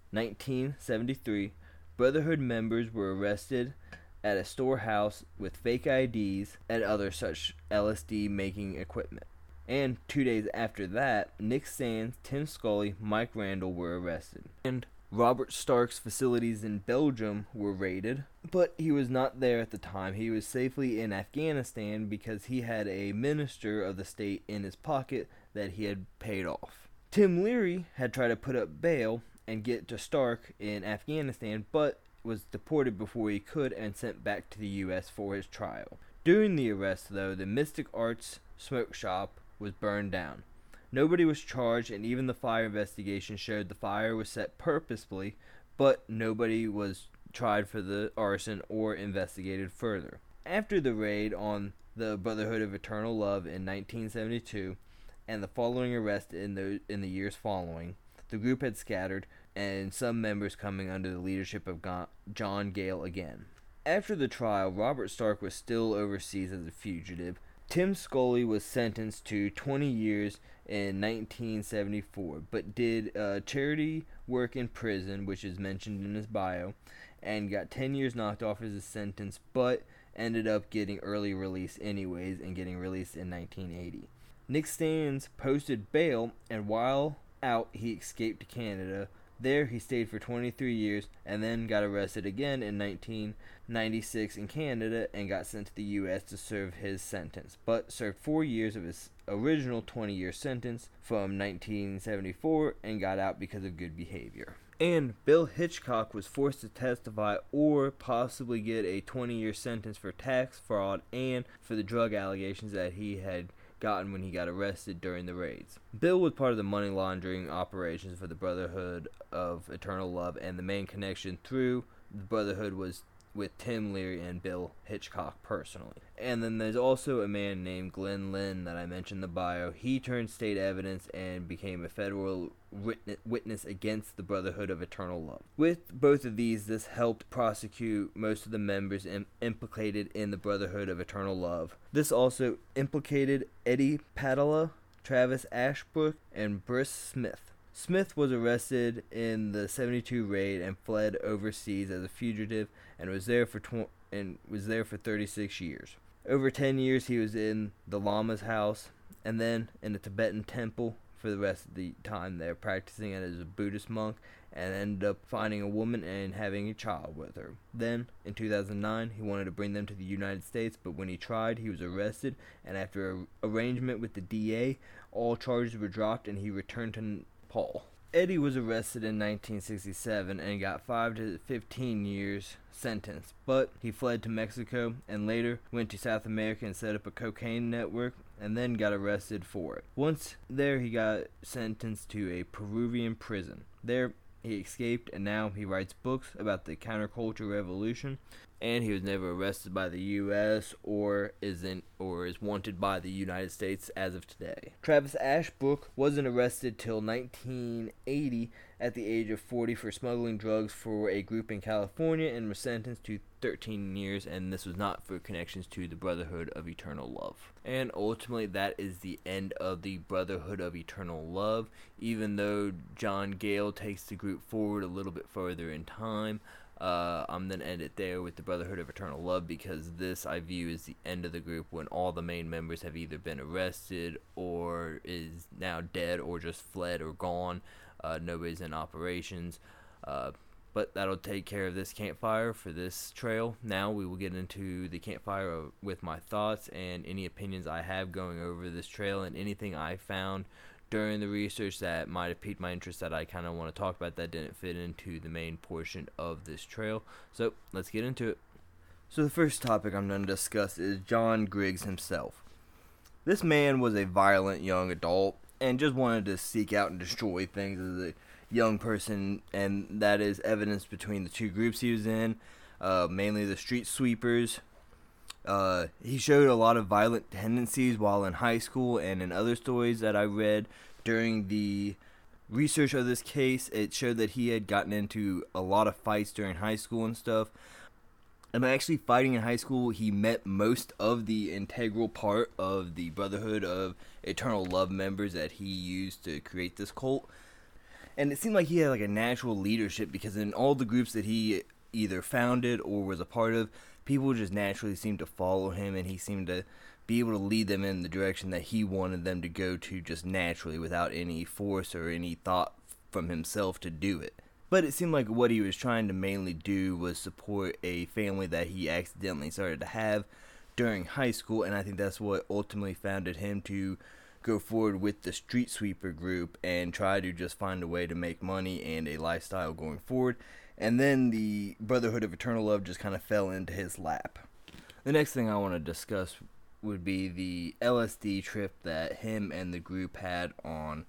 1973, Brotherhood members were arrested at a storehouse with fake IDs and other such LSD making equipment. And 2 days after that, Nick Sands, Tim Scully, Mike Randall were arrested. And Robert Stark's facilities in Belgium were raided, but he was not there at the time. He was safely in Afghanistan because he had a minister of the state in his pocket that he had paid off. Tim Leary had tried to put up bail and get to Stark in Afghanistan, but was deported before he could and sent back to the U.S. for his trial. During the arrest, though, the Mystic Arts smoke shop was burned down. Nobody was charged, and even the fire investigation showed the fire was set purposefully, but nobody was tried for the arson or investigated further. After the raid on the Brotherhood of Eternal Love in 1972 and the following arrest in the years following, the group had scattered, and some members coming under the leadership of John Gale again. After the trial, Robert Stark was still overseas as a fugitive. Tim Scully was sentenced to 20 years in 1974, but did charity work in prison, which is mentioned in his bio, and got 10 years knocked off as a sentence, but ended up getting early release anyways and getting released in 1980. Nick Sands posted bail, and while out, he escaped to Canada. There, he stayed for 23 years and then got arrested again in 1996 in Canada and got sent to the U.S. to serve his sentence, but served 4 years of his original 20-year sentence from 1974 and got out because of good behavior. And Bill Hitchcock was forced to testify or possibly get a 20-year sentence for tax fraud and for the drug allegations that he had gotten when he got arrested during the raids. Bill was part of the money laundering operations for the Brotherhood of Eternal Love, and the main connection through the Brotherhood was with Tim Leary and Bill Hitchcock personally. And then there's also a man named Glenn Lynn that I mentioned in the bio. He turned state evidence and became a federal witness against the Brotherhood of Eternal Love. With both of these, this helped prosecute most of the members implicated in the Brotherhood of Eternal Love. This also implicated Eddie Padilla, Travis Ashbrook, and Briss Smith. Smith was arrested in the 72 raid and fled overseas as a fugitive and was there for 36 years. Over 10 years he was in the Lama's house and then in a Tibetan temple for the rest of the time there, practicing it as a Buddhist monk, and ended up finding a woman and having a child with her. Then, in 2009, he wanted to bring them to the United States, but when he tried, he was arrested, and after an arrangement with the DA, all charges were dropped and he returned to Nepal. Eddie was arrested in 1967 and got 5 to 15 years sentence, but he fled to Mexico and later went to South America and set up a cocaine network and then got arrested for it. Once there, he got sentenced to a Peruvian prison. There, he escaped, and now he writes books about the counterculture revolution, and he was never arrested by the U.S. or is wanted by the United States as of today. Travis Ashbrook wasn't arrested till 1980 at the age of 40 for smuggling drugs for a group in California and was sentenced to 13 years, and this was not for connections to the Brotherhood of Eternal Love. And ultimately, that is the end of the Brotherhood of Eternal Love, even though John Gale takes the group forward a little bit further in time. I'm going to end it there with the Brotherhood of Eternal Love, because this I view as the end of the group when all the main members have either been arrested or is now dead or just fled or gone. Nobody's in operations. But that'll take care of this campfire for this trail. Now we will get into the campfire with my thoughts and any opinions I have going over this trail and anything I found during the research that might have piqued my interest that I kind of want to talk about that didn't fit into the main portion of this trail. So let's get into it. So the first topic I'm going to discuss is John Griggs himself. This man was a violent young adult and just wanted to seek out and destroy things as a young person, and that is evidence between the two groups he was in, mainly the street sweepers. He showed a lot of violent tendencies while in high school, and in other stories that I read during the research of this case, it showed that he had gotten into a lot of fights during high school and stuff. And actually fighting in high school, he met most of the integral part of the Brotherhood of Eternal Love members that he used to create this cult. And it seemed like he had like a natural leadership, because in all the groups that he either founded or was a part of, people just naturally seemed to follow him, and he seemed to be able to lead them in the direction that he wanted them to go to just naturally without any force or any thought from himself to do it. But it seemed like what he was trying to mainly do was support a family that he accidentally started to have during high school, and I think that's what ultimately founded him to go forward with the street sweeper group and try to just find a way to make money and a lifestyle going forward. And then the Brotherhood of Eternal Love just kind of fell into his lap. The next thing I want to discuss would be the LSD trip that him and the group had on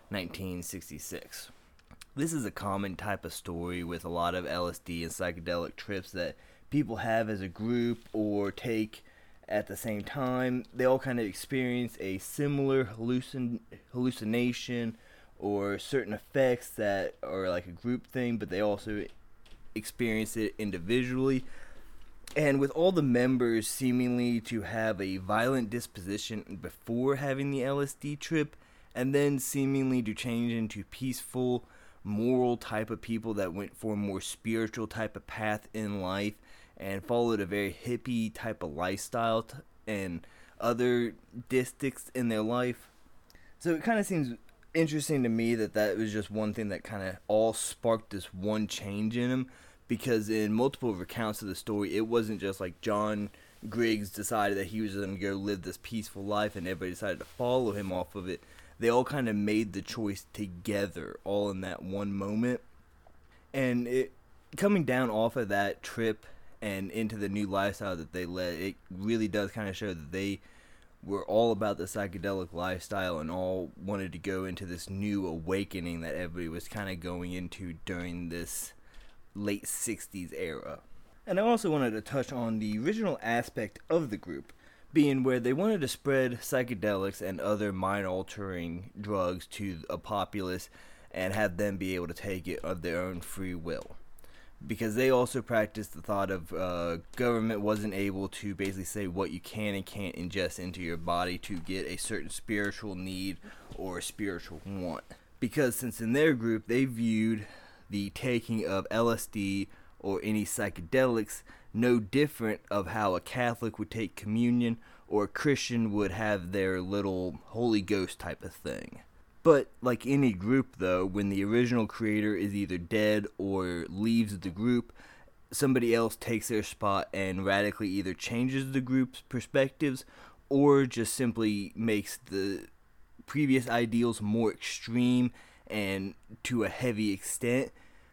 1966. This is a common type of story with a lot of LSD and psychedelic trips that people have as a group or take at the same time. They all kind of experience a similar hallucination or certain effects that are like a group thing, but they also experience it individually. And with all the members seemingly to have a violent disposition before having the LSD trip, and then seemingly to change into peaceful, moral type of people that went for a more spiritual type of path in life and followed a very hippie type of lifestyle and other districts in their life. So it kind of seems interesting to me that was just one thing that kind of all sparked this one change in him, because in multiple recounts of the story, it wasn't just like John Griggs decided that he was going to go live this peaceful life and everybody decided to follow him off of it. They all kind of made the choice together, all in that one moment. And it coming down off of that trip and into the new lifestyle that they led, it really does kind of show that they were all about the psychedelic lifestyle and all wanted to go into this new awakening that everybody was kind of going into during this late 60s era. And I also wanted to touch on the original aspect of the group, being where they wanted to spread psychedelics and other mind-altering drugs to a populace and have them be able to take it of their own free will. Because they also practiced the thought of government wasn't able to basically say what you can and can't ingest into your body to get a certain spiritual need or spiritual want. Because since in their group they viewed the taking of LSD or any psychedelics no different of how a Catholic would take communion or a Christian would have their little Holy Ghost type of thing. But like any group, though, when the original creator is either dead or leaves the group, somebody else takes their spot and radically either changes the group's perspectives or just simply makes the previous ideals more extreme and to a heavy extent.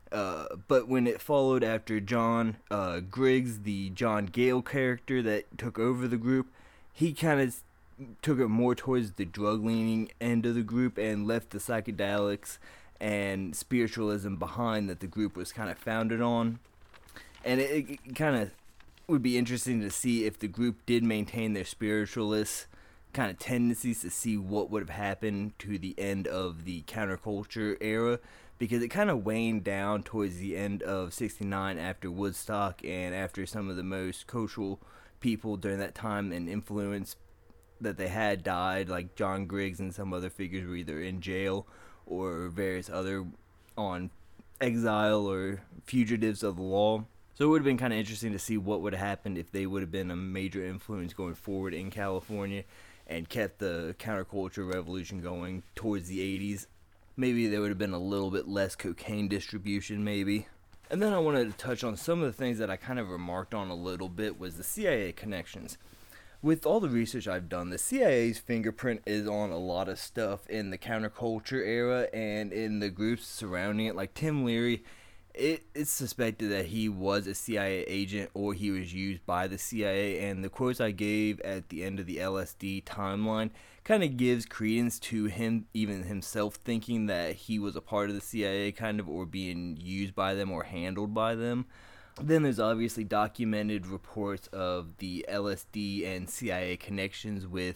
But when it followed after John Griggs, the John Gale character that took over the group, he kind of took it more towards the drug-leaning end of the group and left the psychedelics and spiritualism behind that the group was kind of founded on. And it kind of would be interesting to see if the group did maintain their spiritualist kind of tendencies, to see what would have happened to the end of the counterculture era, because it kind of waned down towards the end of '69 after Woodstock and after some of the most cultural people during that time and influence that they had died, like John Griggs and some other figures were either in jail or various other on exile or fugitives of the law. So it would have been kind of interesting to see what would have happened if they would have been a major influence going forward in California and kept the counterculture revolution going towards the 80s. Maybe there would have been a little bit less cocaine distribution, maybe. And then I wanted to touch on some of the things that I kind of remarked on a little bit was the CIA connections. With all the research I've done, the CIA's fingerprint is on a lot of stuff in the counterculture era and in the groups surrounding it. Like Tim Leary, it's suspected that he was a CIA agent or he was used by the CIA, and the quotes I gave at the end of the LSD timeline kind of gives credence to him, even himself, thinking that he was a part of the CIA kind of, or being used by them or handled by them. Then there's obviously documented reports of the LSD and CIA connections with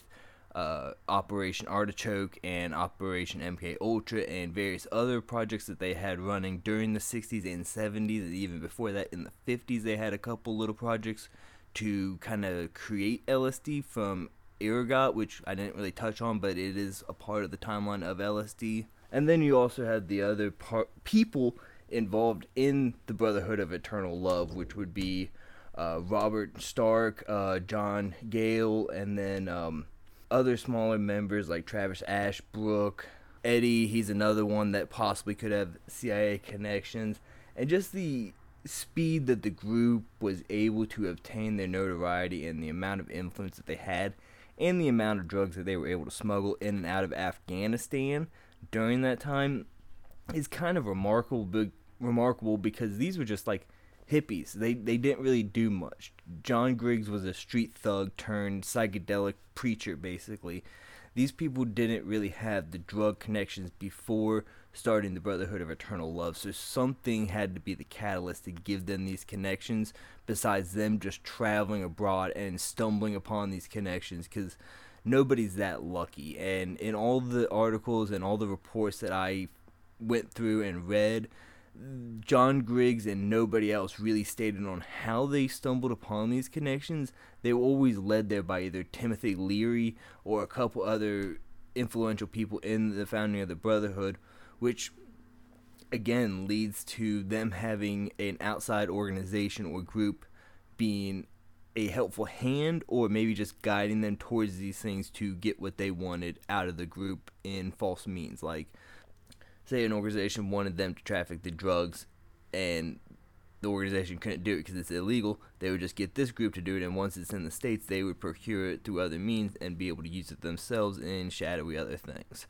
Operation Artichoke and Operation MK Ultra and various other projects that they had running during the 60s and 70s, and even before that in the 50s they had a couple little projects to kind of create LSD from ergot, which I didn't really touch on, but it is a part of the timeline of LSD. And then you also had the other people involved in the Brotherhood of Eternal Love, which would be Robert Stark, John Gale, and then other smaller members like Travis Ashbrook, Eddie, he's another one that possibly could have CIA connections, and just the speed that the group was able to obtain their notoriety and the amount of influence that they had and the amount of drugs that they were able to smuggle in and out of Afghanistan during that time is kind of remarkable because these were just like hippies. They didn't really do much. John Griggs was a street thug turned psychedelic preacher, basically. These people didn't really have the drug connections before starting the Brotherhood of Eternal Love, so something had to be the catalyst to give them these connections besides them just traveling abroad and stumbling upon these connections, because nobody's that lucky. And in all the articles and all the reports that I went through and read, John Griggs and nobody else really stated on how they stumbled upon these connections. They were always led there by either Timothy Leary or a couple other influential people in the founding of the Brotherhood, which again leads to them having an outside organization or group being a helpful hand or maybe just guiding them towards these things to get what they wanted out of the group in false means. Like, say an organization wanted them to traffic the drugs and the organization couldn't do it because it's illegal, they would just get this group to do it, and once it's in the States, they would procure it through other means and be able to use it themselves in shadowy other things.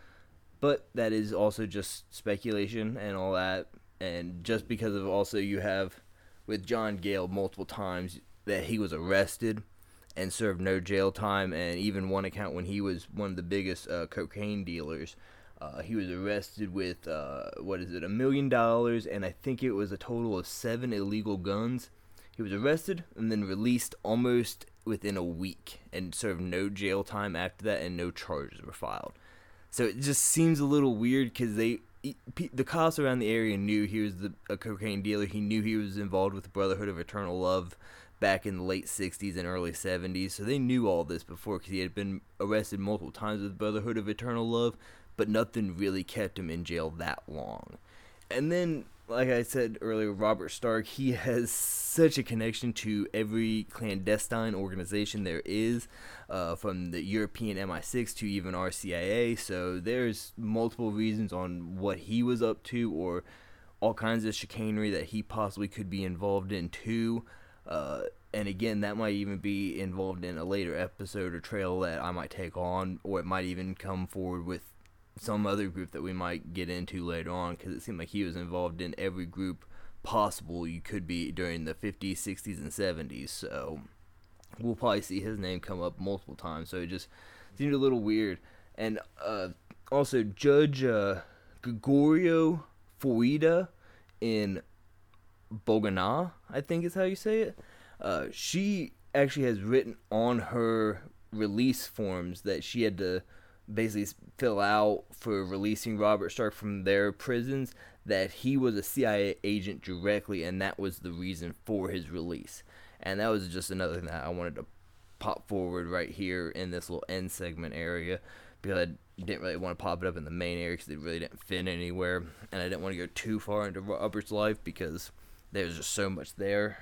But that is also just speculation and all that, and just because of also you have with John Gale multiple times that he was arrested and served no jail time, and even one account when he was one of the biggest cocaine dealers, he was arrested with, $1 million, and I think it was a total of 7 illegal guns. He was arrested and then released almost within a week and served no jail time after that, and no charges were filed. So it just seems a little weird because the cops around the area knew he was a cocaine dealer. He knew he was involved with the Brotherhood of Eternal Love back in the late 60s and early 70s, so they knew all this before because he had been arrested multiple times with the Brotherhood of Eternal Love, but nothing really kept him in jail that long. And then, like I said earlier, Robert Stark, he has such a connection to every clandestine organization there is, from the European MI6 to even RCIA. So there's multiple reasons on what he was up to, or all kinds of chicanery that he possibly could be involved in too. And again, that might even be involved in a later episode or trail that I might take on, or it might even come forward with some other group that we might get into later on, because it seemed like he was involved in every group possible you could be during the 50s, 60s, and 70s. So we'll probably see his name come up multiple times. So it just seemed a little weird. And also, Judge Gregorio Florida in Bogana, I think is how you say it. She actually has written on her release forms that she had to basically fill out for releasing Robert Stark from their prisons that he was a CIA agent directly, and that was the reason for his release. And that was just another thing that I wanted to pop forward right here in this little end segment area, because I didn't really want to pop it up in the main area because it really didn't fit anywhere, and I didn't want to go too far into Robert's life because there's just so much there.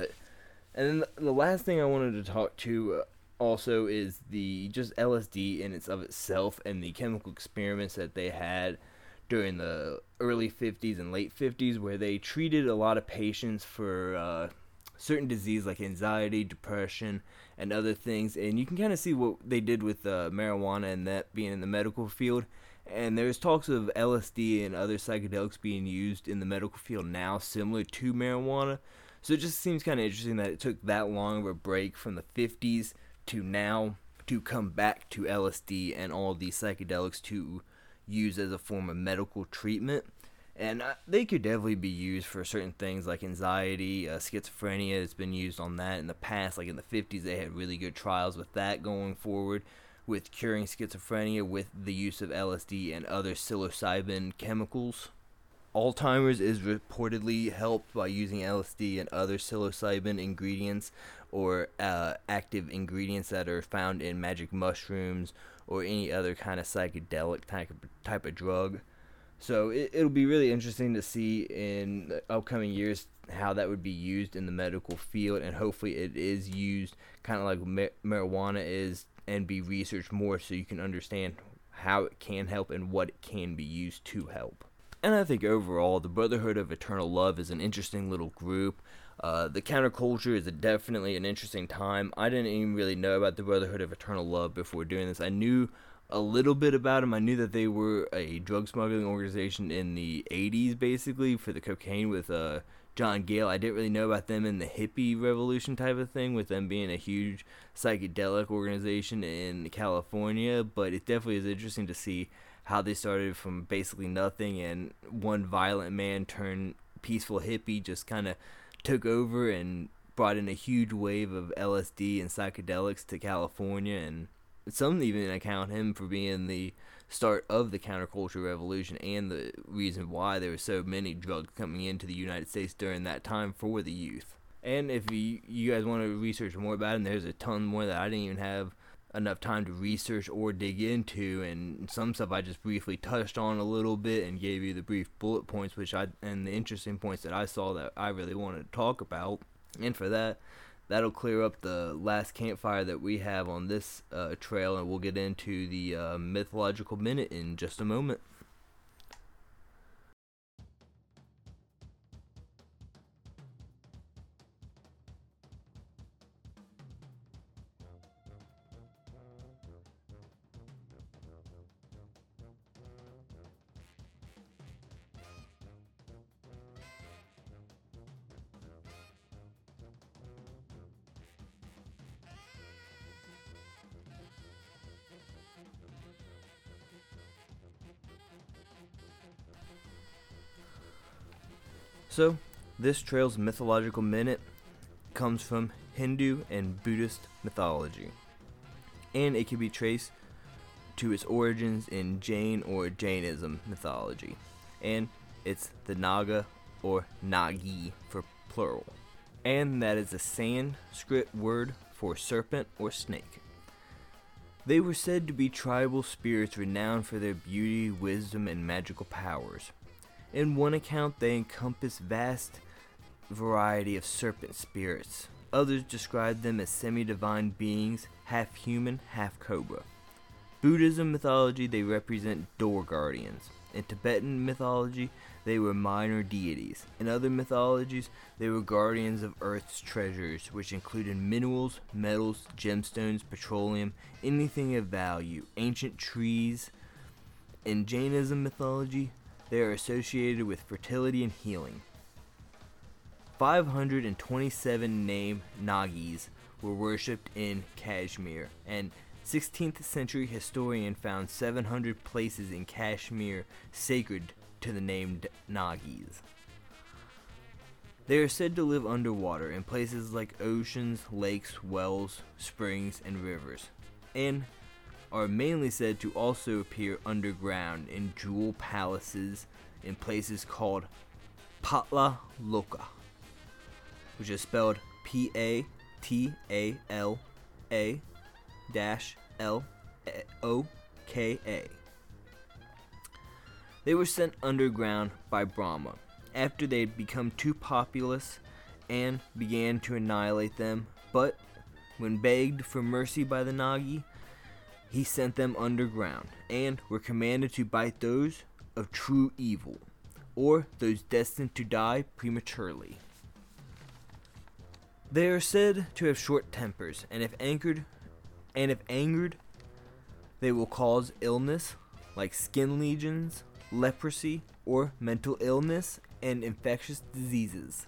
And then the last thing I wanted to talk to also is the just LSD in itself and the chemical experiments that they had during the early 50s and late 50s, where they treated a lot of patients for certain disease like anxiety, depression, and other things. And you can kind of see what they did with marijuana and that being in the medical field. And there's talks of LSD and other psychedelics being used in the medical field now, similar to marijuana. So it just seems kind of interesting that it took that long of a break from the 50s to now to come back to LSD and all these psychedelics to use as a form of medical treatment. And they could definitely be used for certain things like anxiety, schizophrenia. It's been used on that in the past. Like in the 50s, they had really good trials with that going forward, with curing schizophrenia with the use of LSD and other psilocybin chemicals. Alzheimer's is reportedly helped by using LSD and other psilocybin ingredients or active ingredients that are found in magic mushrooms or any other kind of psychedelic type of drug. So it'll be really interesting to see in the upcoming years how that would be used in the medical field, and hopefully it is used kind of like marijuana is and be researched more so you can understand how it can help and what it can be used to help. And I think overall, the Brotherhood of Eternal Love is an interesting little group. The counterculture is definitely an interesting time. I didn't even really know about the Brotherhood of Eternal Love before doing this. I knew a little bit about them. I knew that they were a drug smuggling organization in the 80s, basically, for the cocaine with John Gale. I didn't really know about them in the hippie revolution type of thing, with them being a huge psychedelic organization in California. But it definitely is interesting to see how they started from basically nothing, and one violent man turned peaceful hippie just kind of took over and brought in a huge wave of LSD and psychedelics to California, and some even account him for being the start of the counterculture revolution and the reason why there were so many drugs coming into the United States during that time for the youth. And if you guys want to research more about it, there's a ton more that I didn't even have enough time to research or dig into, and some stuff I just briefly touched on a little bit and gave you the brief bullet points and the interesting points that I saw that I really wanted to talk about. And for that'll clear up the last campfire that we have on this trail, and we'll get into the mythological minute in just a moment. So, this trail's mythological minute comes from Hindu and Buddhist mythology, and it can be traced to its origins in Jain or Jainism mythology, and it's the Naga or Nagi for plural, and that is a Sanskrit word for serpent or snake. They were said to be tribal spirits renowned for their beauty, wisdom, and magical powers. In one account, they encompass vast variety of serpent spirits. Others describe them as semi-divine beings, half human, half cobra. Buddhism mythology, they represent door guardians. In Tibetan mythology, they were minor deities. In other mythologies, they were guardians of Earth's treasures, which included minerals, metals, gemstones, petroleum, anything of value, ancient trees. In Jainism mythology, they are associated with fertility and healing. 527 named Nagis were worshipped in Kashmir, and 16th century historian found 700 places in Kashmir sacred to the named Nagis. They are said to live underwater in places like oceans, lakes, wells, springs, and rivers, and are mainly said to also appear underground in jewel palaces in places called Patla Loka, which is spelled P-A-T-A-L-A-L-O-K-A. They were sent underground by Brahma after they had become too populous and began to annihilate them, but when begged for mercy by the Nagi, he sent them underground and were commanded to bite those of true evil, or those destined to die prematurely. They are said to have short tempers, and if angered, they will cause illness like skin lesions, leprosy, or mental illness and infectious diseases.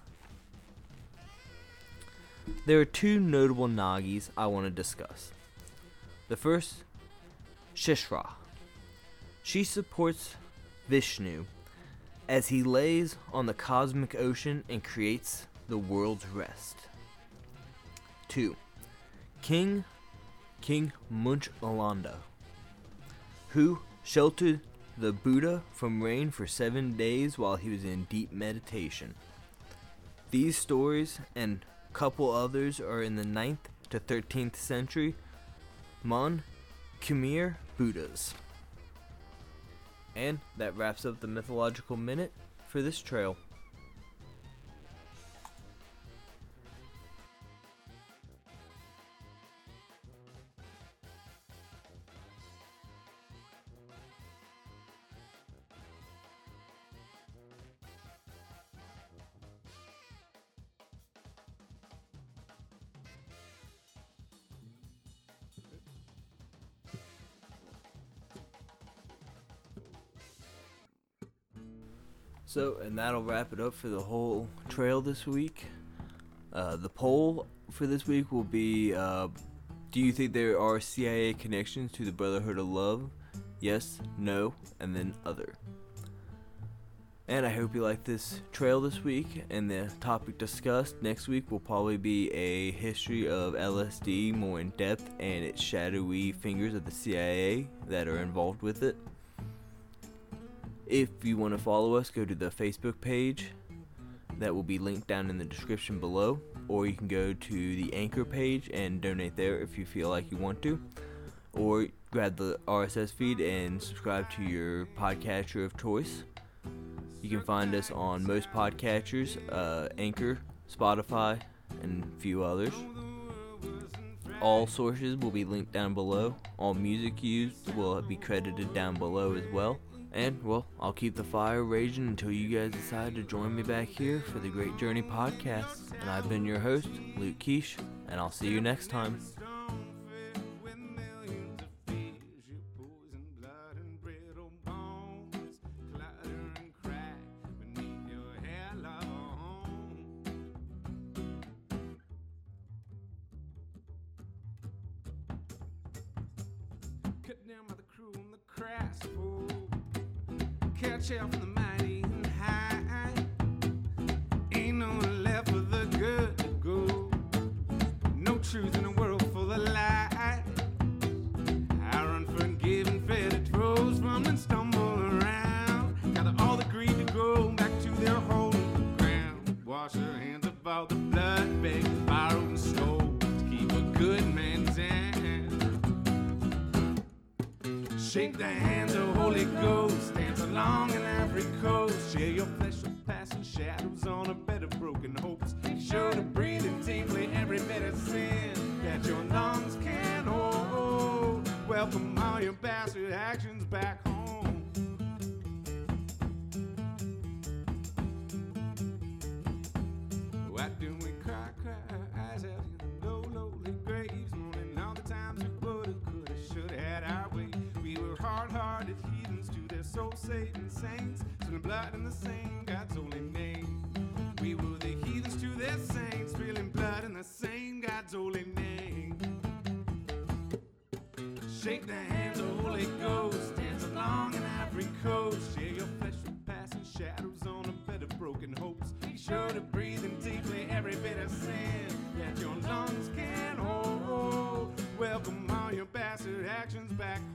There are two notable Nagis I want to discuss. The first, Shishra. She supports Vishnu as he lays on the cosmic ocean and creates the world's rest. 2. King Munchalanda, who sheltered the Buddha from rain for 7 days while he was in deep meditation. These stories and a couple others are in the 9th to 13th century Khmer Buddhas. And that wraps up the Mythological Minute for this trail. So, and that'll wrap it up for the whole trail this week. The poll for this week will be, do you think there are CIA connections to the Brotherhood of Love? Yes, no, and then other. And I hope you like this trail this week, and the topic discussed next week will probably be a history of LSD more in depth and its shadowy fingers of the CIA that are involved with it. If you want to follow us, go to the Facebook page that will be linked down in the description below, or you can go to the Anchor page and donate there if you feel like you want to, or grab the RSS feed and subscribe to your podcatcher of choice. You can find us on most podcatchers, Anchor, Spotify, and a few others. All sources will be linked down below. All music used will be credited down below as well. And, well, I'll keep the fire raging until you guys decide to join me back here for the Great Journey Podcast. And I've been your host, Luke Quiche, and I'll see you next time. Cut down by the crew on the crass fool. Catch out from the mighty and high. Ain't no one left for the good to go. No truth in a world full of lies. Our unforgiving fed it throws from and stumble around. Gather all the greed to go back to their hole in the ground. Wash their hands of all the blood, beg, borrow, and stole to keep a good man's hand. Shake the hands of Holy Ghost, dance along an Ivory Coast, share your soul-saving saints, spilling blood in the same God's holy name. We were the heathens to their saints, spilling blood in the same God's holy name. Shake the hands of Holy Ghost, dance along an Ivory Coast. Share your flesh with passing shadows on a bed of broken hopes. Be sure to breathe in deeply every bit of sin that your lungs can hold. Welcome all your bastard actions back